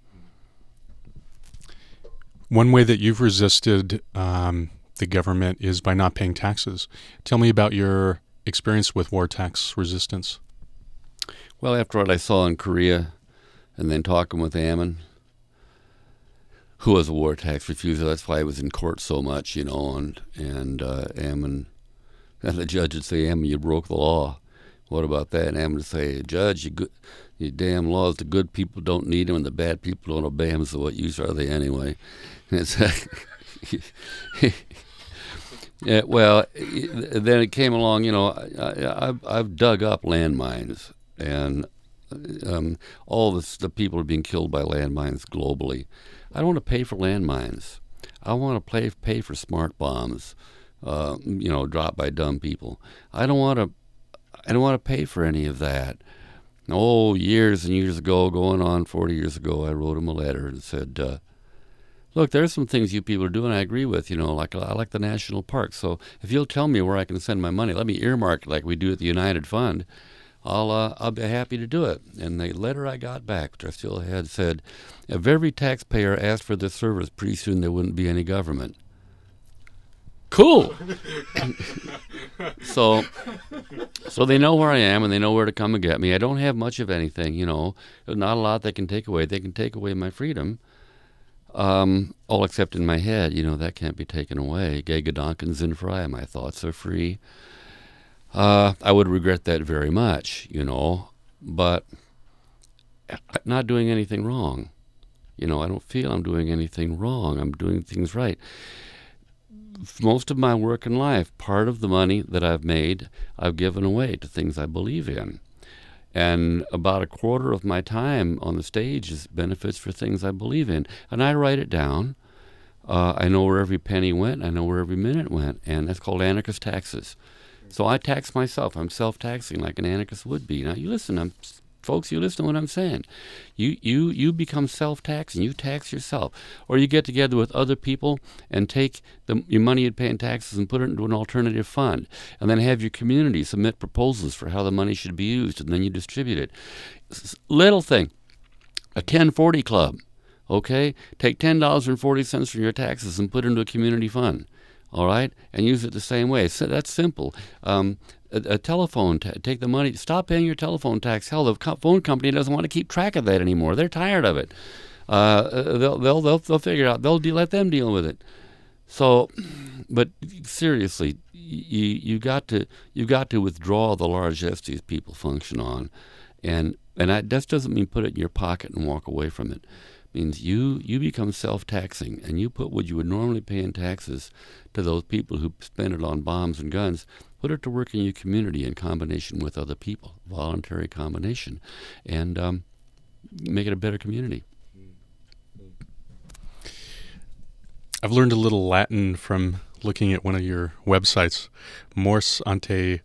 One way that you've resisted the government is by not paying taxes. Tell me about your experience with war tax resistance. Well, after what I saw in Korea, and then talking with Ammon, who was a war tax refuser, that's why I was in court so much, and Ammon, and the judge would say, Ammon, you broke the law. What about that? And Ammon would say, Judge, your damn laws, the good people don't need them and the bad people don't obey them, so what use are they anyway? It's yeah, well, then it came along, I've dug up landmines, and all the people are being killed by landmines globally. I don't want to pay for landmines. I want to pay for smart bombs, dropped by dumb people. I don't want to pay for any of that. Oh, years and years ago, going on 40 years ago, I wrote him a letter and said, look, there's some things you people are doing I agree with, like I like the national parks. So if you'll tell me where I can send my money, let me earmark it like we do at the United Fund, I'll be happy to do it. And the letter I got back, which I still had, said, if every taxpayer asked for this service, pretty soon there wouldn't be any government. Cool. So they know where I am, and they know where to come and get me. I don't have much of anything, There's not a lot they can take away. They can take away my freedom, all except in my head. That can't be taken away. Ge Gedanken sind frei. My thoughts are free. I would regret that very much, but I'm not doing anything wrong. I don't feel I'm doing anything wrong. I'm doing things right. Most of my work in life, part of the money that I've made, I've given away to things I believe in. And about a quarter of my time on the stage is benefits for things I believe in. And I write it down. I know where every penny went. I know where every minute went. And that's called anarchist taxes. So I tax myself. I'm self-taxing like an anarchist would be. Now, you listen, folks, you listen to what I'm saying. You become self-taxing. You tax yourself. Or you get together with other people and take your money you'd pay in taxes and put it into an alternative fund. And then have your community submit proposals for how the money should be used, and then you distribute it. Little thing, a 1040 club, okay? Take $10.40 from your taxes and put it into a community fund. All right, and use it the same way. So that's simple. a telephone, take the money, stop paying your telephone tax. Hell, the phone company doesn't want to keep track of that anymore. They're tired of it. They'll figure it out. Let them deal with it. So, but seriously, you got to withdraw the largesse these people function on, and that doesn't mean put it in your pocket and walk away from it. It means you become self-taxing, and you put what you would normally pay in taxes to those people who spend it on bombs and guns. Put it to work in your community in combination with other people, voluntary combination, and make it a better community. I've learned a little Latin from looking at one of your websites, Mors ante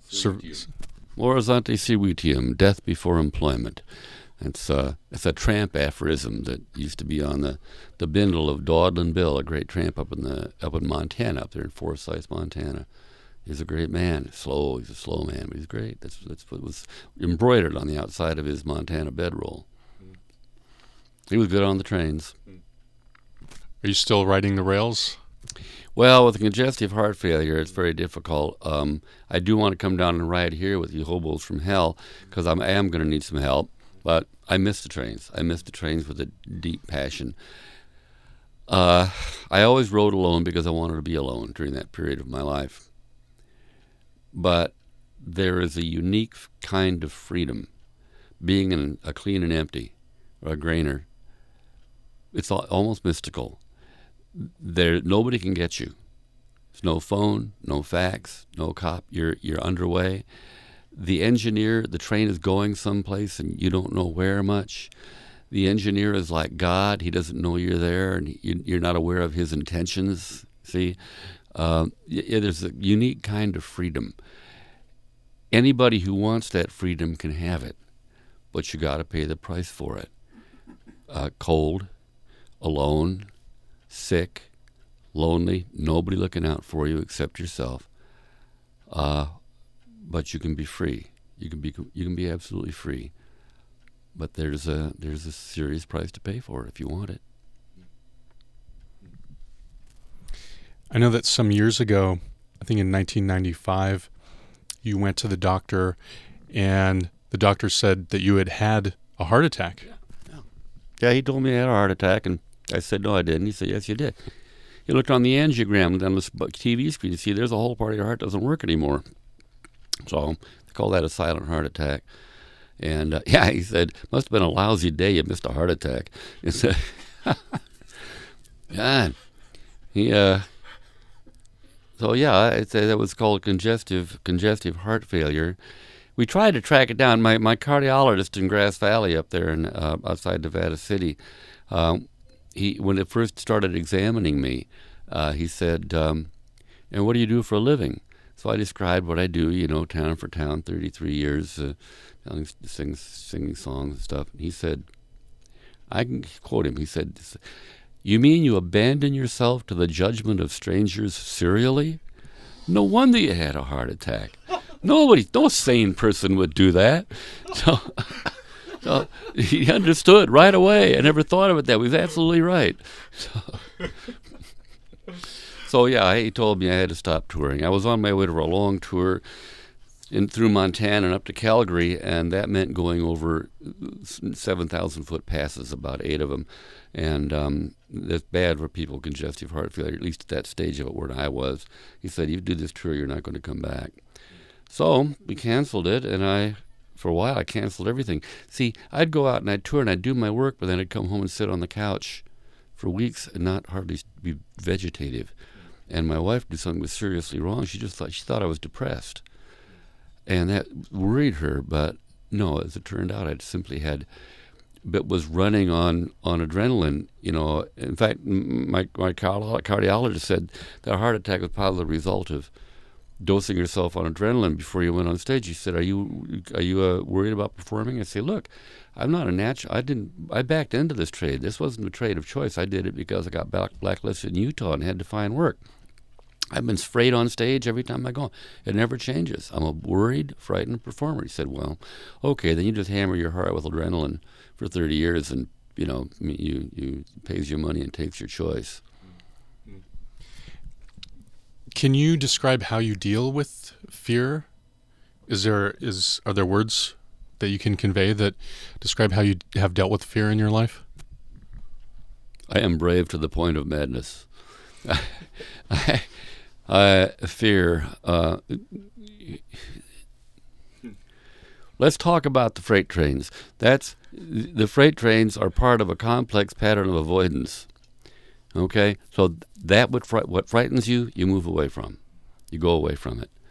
servitium, death before employment. It's a tramp aphorism that used to be on the bindle of Dawdlin Bill, a great tramp up in Montana, up there in Forsyth, Montana. He's a great man. He's a slow man, but he's great. That's what was embroidered on the outside of his Montana bedroll. He was good on the trains. Are you still riding the rails? Well, with congestive heart failure, it's very difficult. I do want to come down and ride here with you hobos from hell, because I am going to need some help. But I miss the trains. I miss the trains with a deep passion. I always rode alone because I wanted to be alone during that period of my life. But there is a unique kind of freedom being in a clean and empty, or a grainer. It's almost mystical. Nobody can get you. There's no phone, no fax, no cop. You're underway. The engineer, the train is going someplace and you don't know where much. The engineer is like God. He doesn't know you're there, and you're not aware of his intentions. See, there's a unique kind of freedom. Anybody who wants that freedom can have it, but you got to pay the price for it. Cold, alone, sick, lonely, nobody looking out for you except yourself. But you can be free. You can be absolutely free. But there's a serious price to pay for it if you want it. I know that some years ago, I think in 1995, you went to the doctor, and the doctor said that you had a heart attack. Yeah, he told me I had a heart attack, and I said, no, I didn't. He said, yes, you did. He looked on the angiogram on the TV screen. You see, there's a whole part of your heart doesn't work anymore. So they call that a silent heart attack. And, he said, must have been a lousy day you missed a heart attack. He said, God. That was called congestive heart failure. We tried to track it down. My cardiologist in Grass Valley up there outside Nevada City, when it first started examining me, he said, and what do you do for a living? So I described what I do, town for town, 33 years, singing songs and stuff. And he said, I can quote him, he said, you mean you abandon yourself to the judgment of strangers serially? No wonder you had a heart attack. No sane person would do that. So he understood right away. I never thought of it that way. He was absolutely right. So he told me I had to stop touring. I was on my way to a long tour through Montana and up to Calgary, and that meant going over 7,000-foot passes, about 8 of them. And that's bad for people with congestive heart failure, at least at that stage of it where I was. He said, you do this tour, you're not going to come back. So we canceled it, and for a while I canceled everything. See, I'd go out and I'd tour and I'd do my work, but then I'd come home and sit on the couch for weeks and not hardly be vegetative. And my wife did something that was seriously wrong. She thought I was depressed. And that worried her, but no, as it turned out, was running on adrenaline. In fact, my cardiologist said that a heart attack was probably the result of dosing yourself on adrenaline before you went on stage. He said, "Are you worried about performing?" I say, "Look, I'm not a natural. I backed into this trade. This wasn't a trade of choice. I did it because I got blacklisted in Utah and had to find work. I've been sprayed on stage every time I go. It never changes. I'm a worried, frightened performer." He said, "Well, okay, then you just hammer your heart with adrenaline for 30 years, and you pays your money and takes your choice." Can you describe how you deal with fear Are there words that you can convey that describe how you have dealt with fear in your life? I am brave to the point of madness. Fear. Let's talk about the freight trains. The freight trains are part of a complex pattern of avoidance. Okay, so that what frightens you, you move away from. You go away from it.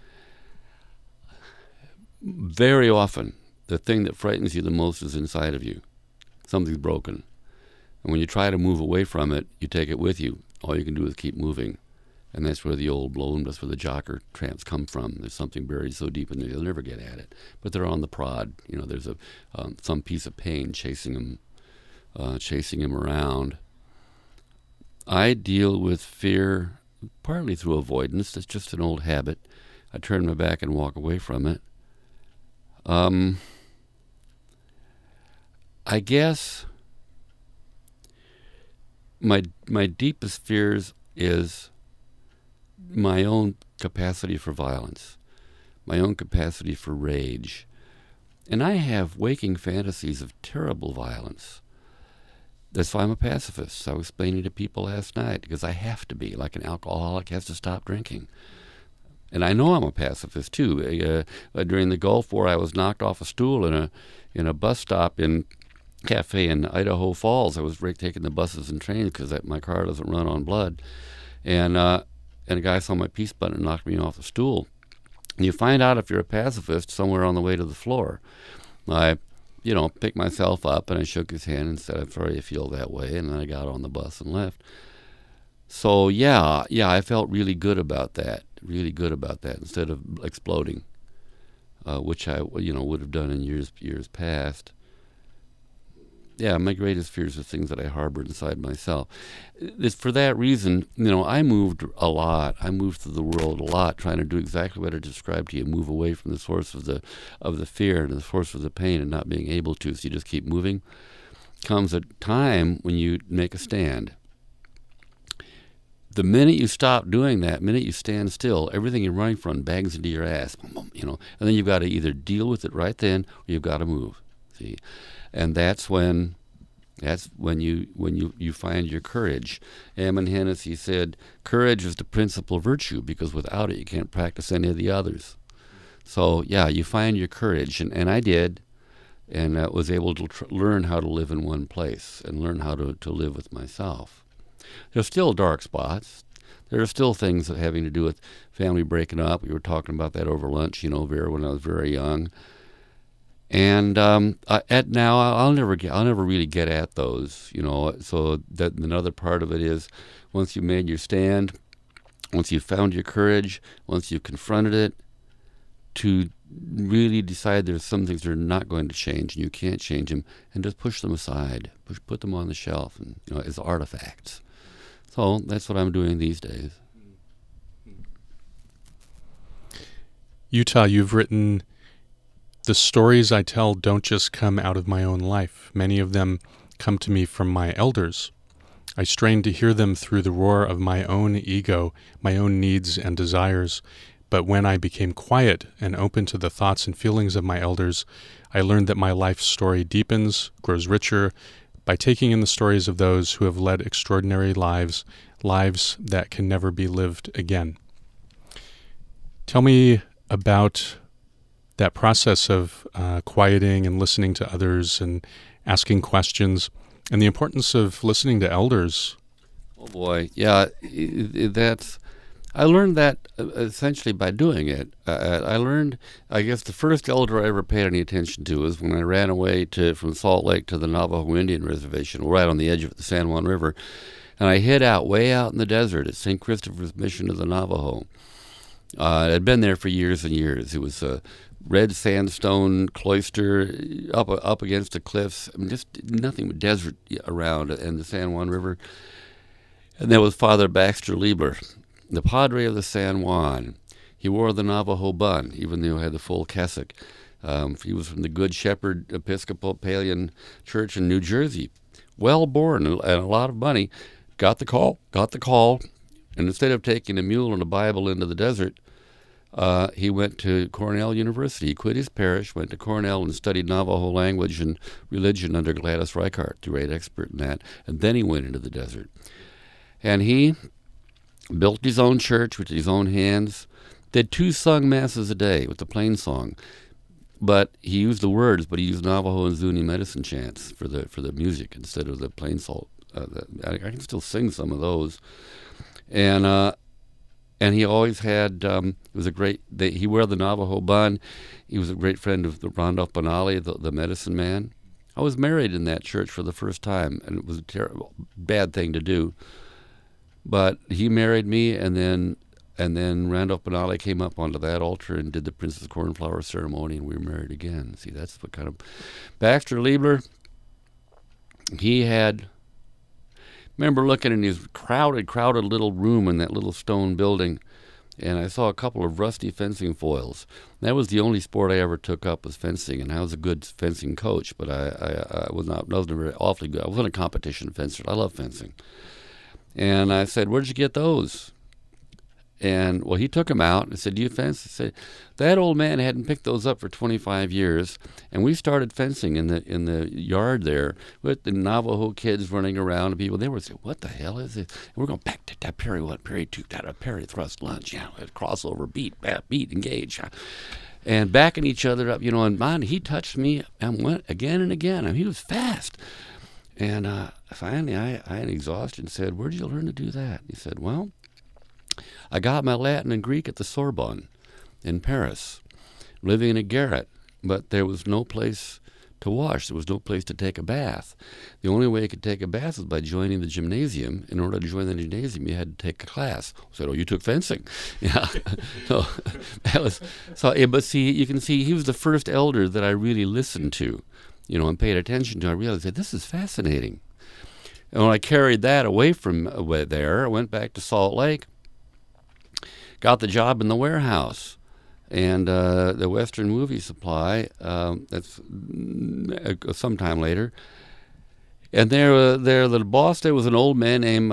Very often, the thing that frightens you the most is inside of you. Something's broken. And when you try to move away from it, you take it with you. All you can do is keep moving. And that's where the old blow, that's where the jocker tramps come from. There's something buried so deep in there, they'll never get at it. But they're on the prod. There's some piece of pain chasing them around. I deal with fear partly through avoidance. That's just an old habit. I turn my back and walk away from it. I guess my deepest fears is my own capacity for violence, my own capacity for rage. And I have waking fantasies of terrible violence. That's why I'm a pacifist. I was explaining to people last night, because I have to be, like an alcoholic has to stop drinking. And I know I'm a pacifist too. During the Gulf War, I was knocked off a stool in a bus stop in cafe in Idaho Falls. I was taking the buses and trains because my car doesn't run on blood. And a guy saw my peace button and knocked me off the stool. And you find out if you're a pacifist somewhere on the way to the floor. I picked myself up and I shook his hand and said, "I'm sorry you feel that way." And then I got on the bus and left. So yeah, I felt really good about that. Instead of exploding, which I would have done in years past. Yeah, my greatest fears are things that I harbor inside myself. It's for that reason, I moved a lot. I moved through the world a lot, trying to do exactly what I described to you: move away from the source of the fear and the source of the pain, and not being able to. So you just keep moving. Comes a time when you make a stand. The minute you stop doing that, minute you stand still, everything you're running from bangs into your ass, and then you've got to either deal with it right then, or you've got to move. See, and that's when you find your courage. Eamon Hennessy said, "Courage is the principal virtue, because without it you can't practice any of the others." So yeah, you find your courage, and I did, and was able to learn how to live in one place and learn how to live with myself. There's still dark spots. There are still things that having to do with family breaking up. We were talking about that over lunch, Vera, when I was very young. And now I'll never really get at those, So that another part of it is, once you've made your stand, once you've found your courage, once you've confronted it, to really decide there's some things that are not going to change and you can't change them, and just push them aside, put them on the shelf, and as artifacts. So that's what I'm doing these days. Utah, you've written, "The stories I tell don't just come out of my own life. Many of them come to me from my elders. I strain to hear them through the roar of my own ego, my own needs and desires. But when I became quiet and open to the thoughts and feelings of my elders, I learned that my life story deepens, grows richer, by taking in the stories of those who have led extraordinary lives that can never be lived again." Tell me about that process of quieting and listening to others and asking questions, and the importance of listening to elders. Oh boy, yeah, I learned that essentially by doing it. I learned, I guess, the first elder I ever paid any attention to was when I ran away from Salt Lake to the Navajo Indian Reservation, right on the edge of the San Juan River, and I hid way out in the desert at St. Christopher's Mission of the Navajo. I'd been there for years and years. It was a red sandstone cloister up against the cliffs. Just nothing but desert around, and the San Juan River. And there was Father Baxter Liebler, the padre of the San Juan. He wore the Navajo bun, even though he had the full cassock. He was from the Good Shepherd Episcopalian Church in New Jersey. Well born and a lot of money. Got the call. And instead of taking a mule and a Bible into the desert, he went to Cornell University. He quit his parish, went to Cornell, and studied Navajo language and religion under Gladys Reichart, the great expert in that. And then he went into the desert. And he built his own church with his own hands, did 2 sung masses a day with the plain song. But he used the words, but he used Navajo and Zuni medicine chants for the music instead of the plain salt. I can still sing some of those. And he always had, it was a great, he wore the Navajo bun. He was a great friend of the Randolph Benali, the medicine man. I was married in that church for the first time, and it was a terrible, bad thing to do. But he married me, and then Randolph Benali came up onto that altar and did the Princess Cornflower ceremony, and we were married again. See, that's what kind of... Baxter Liebler, he had... remember looking in his crowded little room in that little stone building, and I saw a couple of rusty fencing foils. That was the only sport I ever took up, was fencing, and I was a good fencing coach, but I wasn't very awfully good. I wasn't a competition fencer. I love fencing. And I said, "Where'd you get those?" And, well, he took them out and said, "Do you fence?" I said, that old man hadn't picked those up for 25 years, and we started fencing in the yard there with the Navajo kids running around, and people, they were saying, "What the hell is it?" And we're going back to that parry one, parry two, that parry thrust lunge, crossover, beat, engage, and backing each other up, and mine, he touched me and went again and again. I mean, he was fast. And finally, I in exhaustion said, "Where did you learn to do that?" He said, "Well, I got my Latin and Greek at the Sorbonne in Paris, living in a garret, but there was no place to wash. There was no place to take a bath. The only way you could take a bath was by joining the gymnasium. In order to join the gymnasium, you had to take a class." I said, "Oh, you took fencing?" Yeah. So that was but see, you can see he was the first elder that I really listened to, and paid attention to. I realized that this is fascinating. And when I carried that away from there, I went back to Salt Lake, got the job in the warehouse, and the Western Movie Supply, that's sometime later. And the boss there was an old man named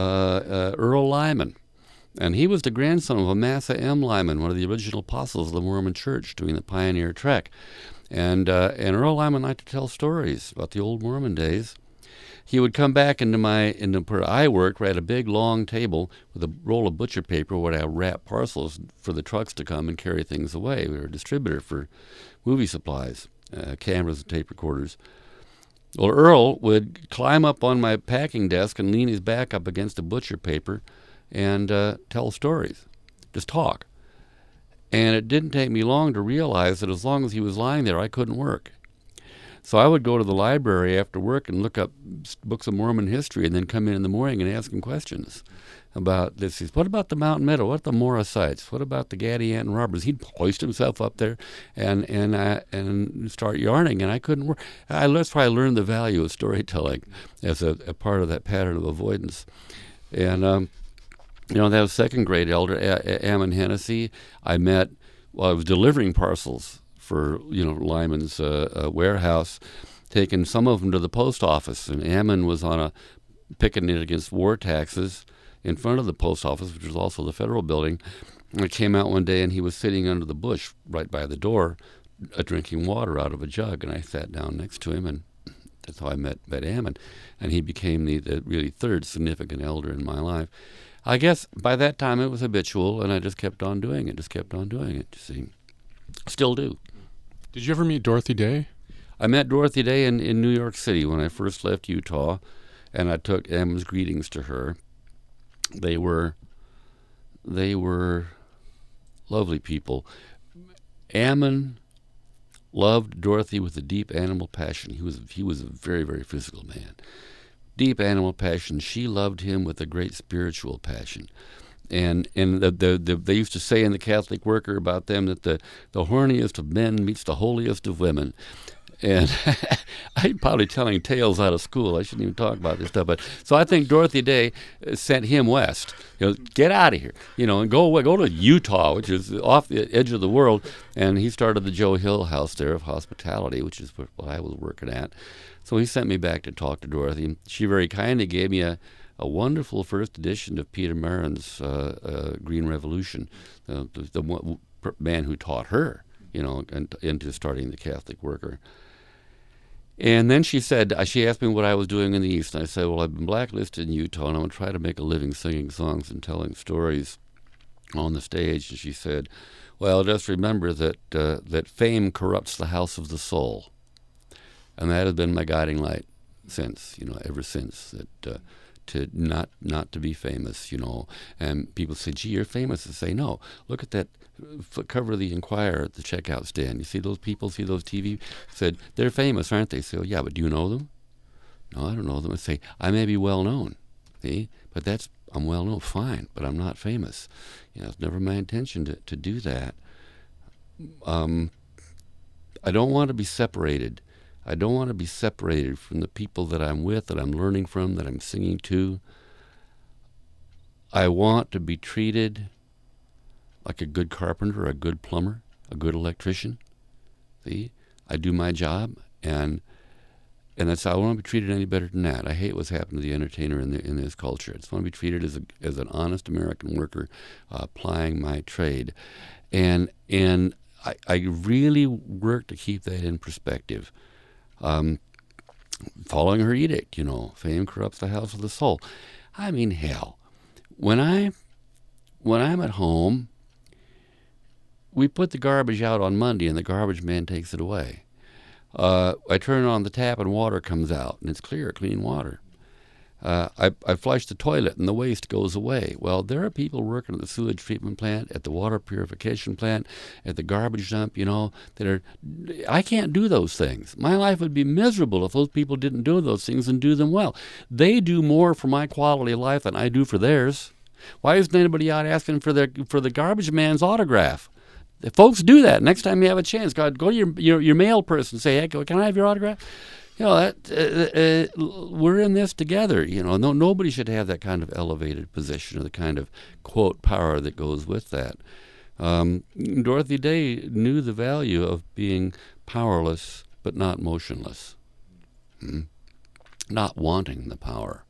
Earl Lyman. And he was the grandson of Amasa M. Lyman, one of the original apostles of the Mormon Church doing the Pioneer Trek. And Earl Lyman liked to tell stories about the old Mormon days. He would come back into where I worked, right, a big long table with a roll of butcher paper where I wrap parcels for the trucks to come and carry things away. We were a distributor for movie supplies, cameras and tape recorders. Well, Earl would climb up on my packing desk and lean his back up against the butcher paper and tell stories, just talk. And it didn't take me long to realize that as long as he was lying there, I couldn't work. So I would go to the library after work and look up books of Mormon history and then come in the morning and ask him questions about this. What about the Mountain Meadow? What the Morosites? What about the Gadianton robbers? He'd hoist himself up there and start yarning, and I couldn't work. That's why I learned the value of storytelling as a part of that pattern of avoidance. And, that was second grade elder, Ammon Hennessy. I met while I was delivering parcels for Lyman's warehouse, taking some of them to the post office, and Ammon was on a picketing against war taxes in front of the post office, which was also the federal building. And I came out one day, and he was sitting under the bush right by the door, drinking water out of a jug, and I sat down next to him, and that's how I met Ammon, and he became the really third significant elder in my life. I guess by that time it was habitual, and I just kept on doing it, you see. Still do. Did you ever meet Dorothy Day? I met Dorothy Day in New York City when I first left Utah, and I took Ammon's greetings to her. They were lovely people. Ammon loved Dorothy with a deep animal passion. He was a very, very physical man. Deep animal passion. She loved him with a great spiritual passion. And they used to say in the Catholic Worker about them that the horniest of men meets the holiest of women. And I'm probably telling tales out of school. I shouldn't even talk about this stuff. But so I think Dorothy Day sent him west. Get out of here, and go away. Go to Utah, which is off the edge of the world. And he started the Joe Hill House there of hospitality, which is what I was working at. So he sent me back to talk to Dorothy. She very kindly gave me a a wonderful first edition of Peter Marin's Green Revolution, the man who taught her, into starting the Catholic Worker. And then she asked me what I was doing in the East. And I said, well, I've been blacklisted in Utah, and I'm going to try to make a living singing songs and telling stories on the stage. And she said, well, just remember that fame corrupts the house of the soul. And that has been my guiding light ever since, that not to be famous, And people say, gee, you're famous. I say, no, look at that cover of the Inquirer at the checkout stand. You see those people, see those TV? I said, they're famous, aren't they? I say, oh, yeah, but do you know them? No, I don't know them. I say, I may be well known, see? But I'm well known, fine, but I'm not famous. It's never my intention to do that. I don't want to be separated. I don't want to be separated from the people that I'm with, that I'm learning from, that I'm singing to. I want to be treated like a good carpenter, a good plumber, a good electrician. See, I do my job, and that's how I want to be treated any better than that. I hate what's happened to the entertainer in this culture. I just want to be treated as an honest American worker, applying my trade, and I really work to keep that in perspective. Following her edict, fame corrupts the house of the soul. I mean, hell, when I'm at home, we put the garbage out on Monday, and the garbage man takes it away. I turn on the tap, and water comes out, and it's clear, clean water. I flush the toilet, and the waste goes away. Well, there are people working at the sewage treatment plant, at the water purification plant, at the garbage dump, I can't do those things. My life would be miserable if those people didn't do those things and do them well. They do more for my quality of life than I do for theirs. Why isn't anybody out asking for the garbage man's autograph? If folks do that, next time you have a chance, go to your mail person and say, hey, can I have your autograph? We're in this together. Nobody should have that kind of elevated position or the kind of, quote, power that goes with that. Dorothy Day knew the value of being powerless but not motionless. Not wanting the power.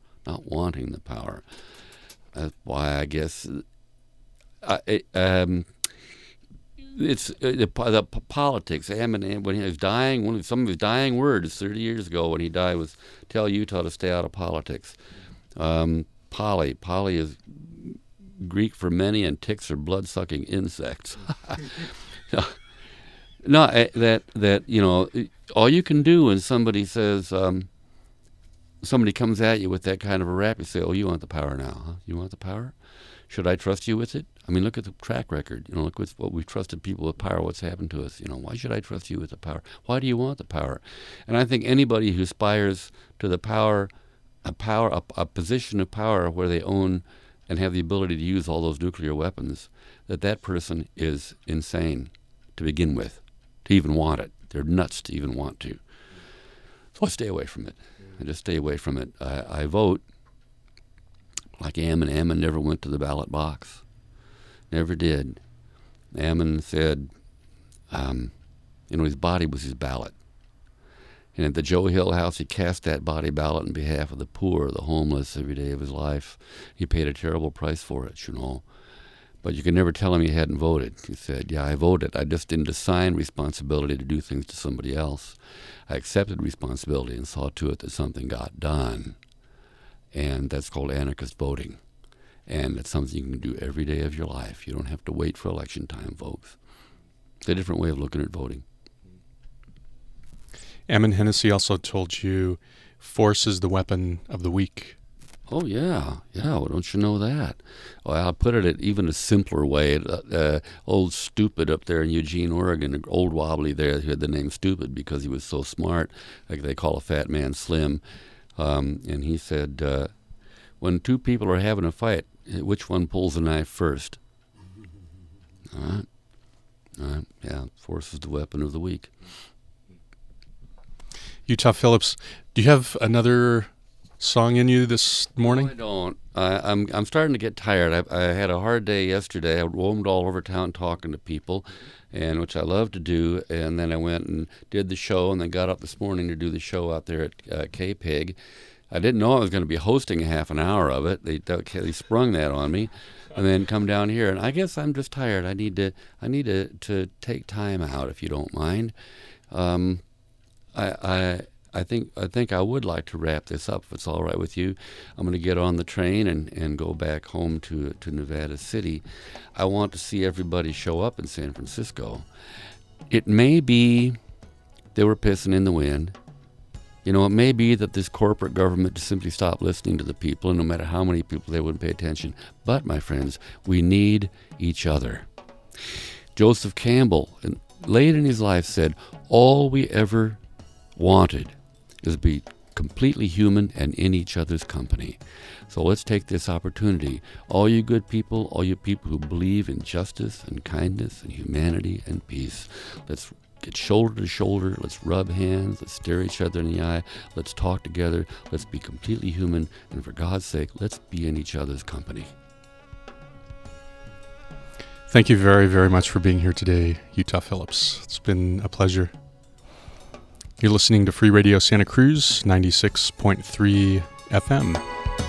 That's why I guess it's the politics. When he was dying, some of his dying words 30 years ago when he died was, tell Utah to stay out of politics. Poly is Greek for many, and ticks are blood-sucking insects. All you can do when somebody says, somebody comes at you with that kind of a rap, you say, oh, you want the power now, huh? You want the power? Should I trust you with it? I mean, look at the track record. Look with what we've trusted people with power, what's happened to us. Why should I trust you with the power? Why do you want the power? And I think anybody who aspires to the power, a position of power where they own and have the ability to use all those nuclear weapons, that person is insane to begin with, to even want it. They're nuts to even want to. So I stay away from it. I just stay away from it. I vote like Ammon. Ammon never went to the ballot box. Never did. Ammon said, his body was his ballot. And at the Joe Hill house, he cast that body ballot on behalf of the poor, the homeless, every day of his life. He paid a terrible price for it, But you could never tell him he hadn't voted. He said, yeah, I voted. I just didn't assign responsibility to do things to somebody else. I accepted responsibility and saw to it that something got done. And that's called anarchist voting. And it's something you can do every day of your life. You don't have to wait for election time, folks. It's a different way of looking at voting. Ammon Hennessy also told you force is the weapon of the weak. Oh, yeah. Well, don't you know that? Well, I'll put it in even a simpler way. Old Stupid up there in Eugene, Oregon, old Wobbly there, who had the name Stupid because he was so smart, like they call a fat man slim. And he said, when two people are having a fight, which one pulls the knife first? All right. Yeah, force is the weapon of the weak. Utah Phillips, do you have another song in you this morning? No, I don't. I'm starting to get tired. I had a hard day yesterday. I roamed all over town talking to people, and which I love to do. And then I went and did the show, and then got up this morning to do the show out there at K-Pig. I didn't know I was going to be hosting half an hour of it. They sprung that on me, and then come down here. And I guess I'm just tired. I need to take time out, if you don't mind. I think I would like to wrap this up, if it's all right with you. I'm going to get on the train and go back home to Nevada City. I want to see everybody show up in San Francisco. It may be they were pissing in the wind. You know, it may be that this corporate government just simply stopped listening to the people, and no matter how many people, they wouldn't pay attention. But, my friends, we need each other. Joseph Campbell, late in his life, said, all we ever wanted is to be completely human and in each other's company. So let's take this opportunity. All you good people, all you people who believe in justice and kindness and humanity and peace, let's get shoulder to shoulder, let's rub hands, let's stare each other in the eye, let's talk together, let's be completely human, and for God's sake, let's be in each other's company. Thank you very, very much for being here today, Utah Phillips. It's been a pleasure. You're listening to Free Radio Santa Cruz, 96.3 FM.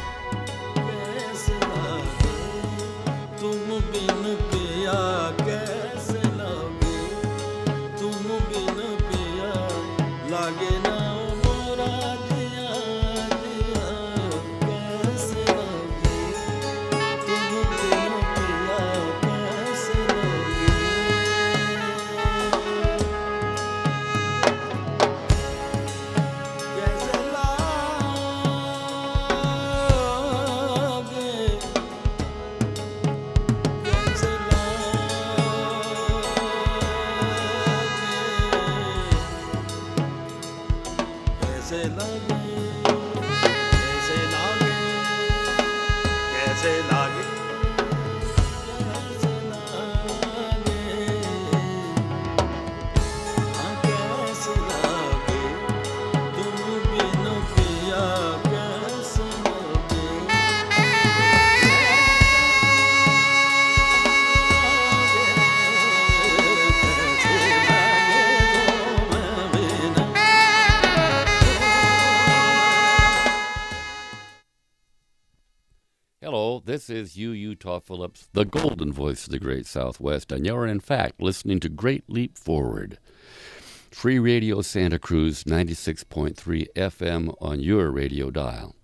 This is Utah Phillips, the golden voice of the Great Southwest, and you're in fact listening to Great Leap Forward. Free Radio Santa Cruz, 96.3 FM on your radio dial.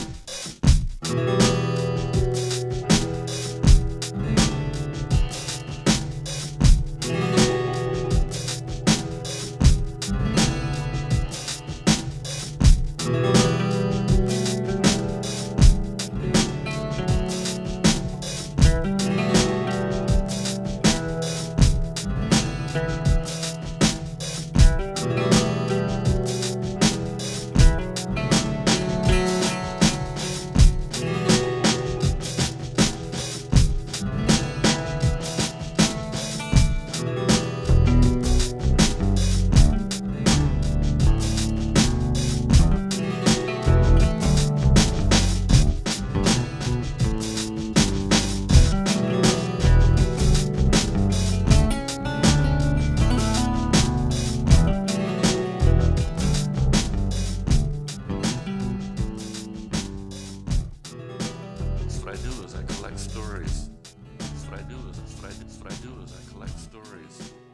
what I do is I collect stories. That's what I do is I collect stories.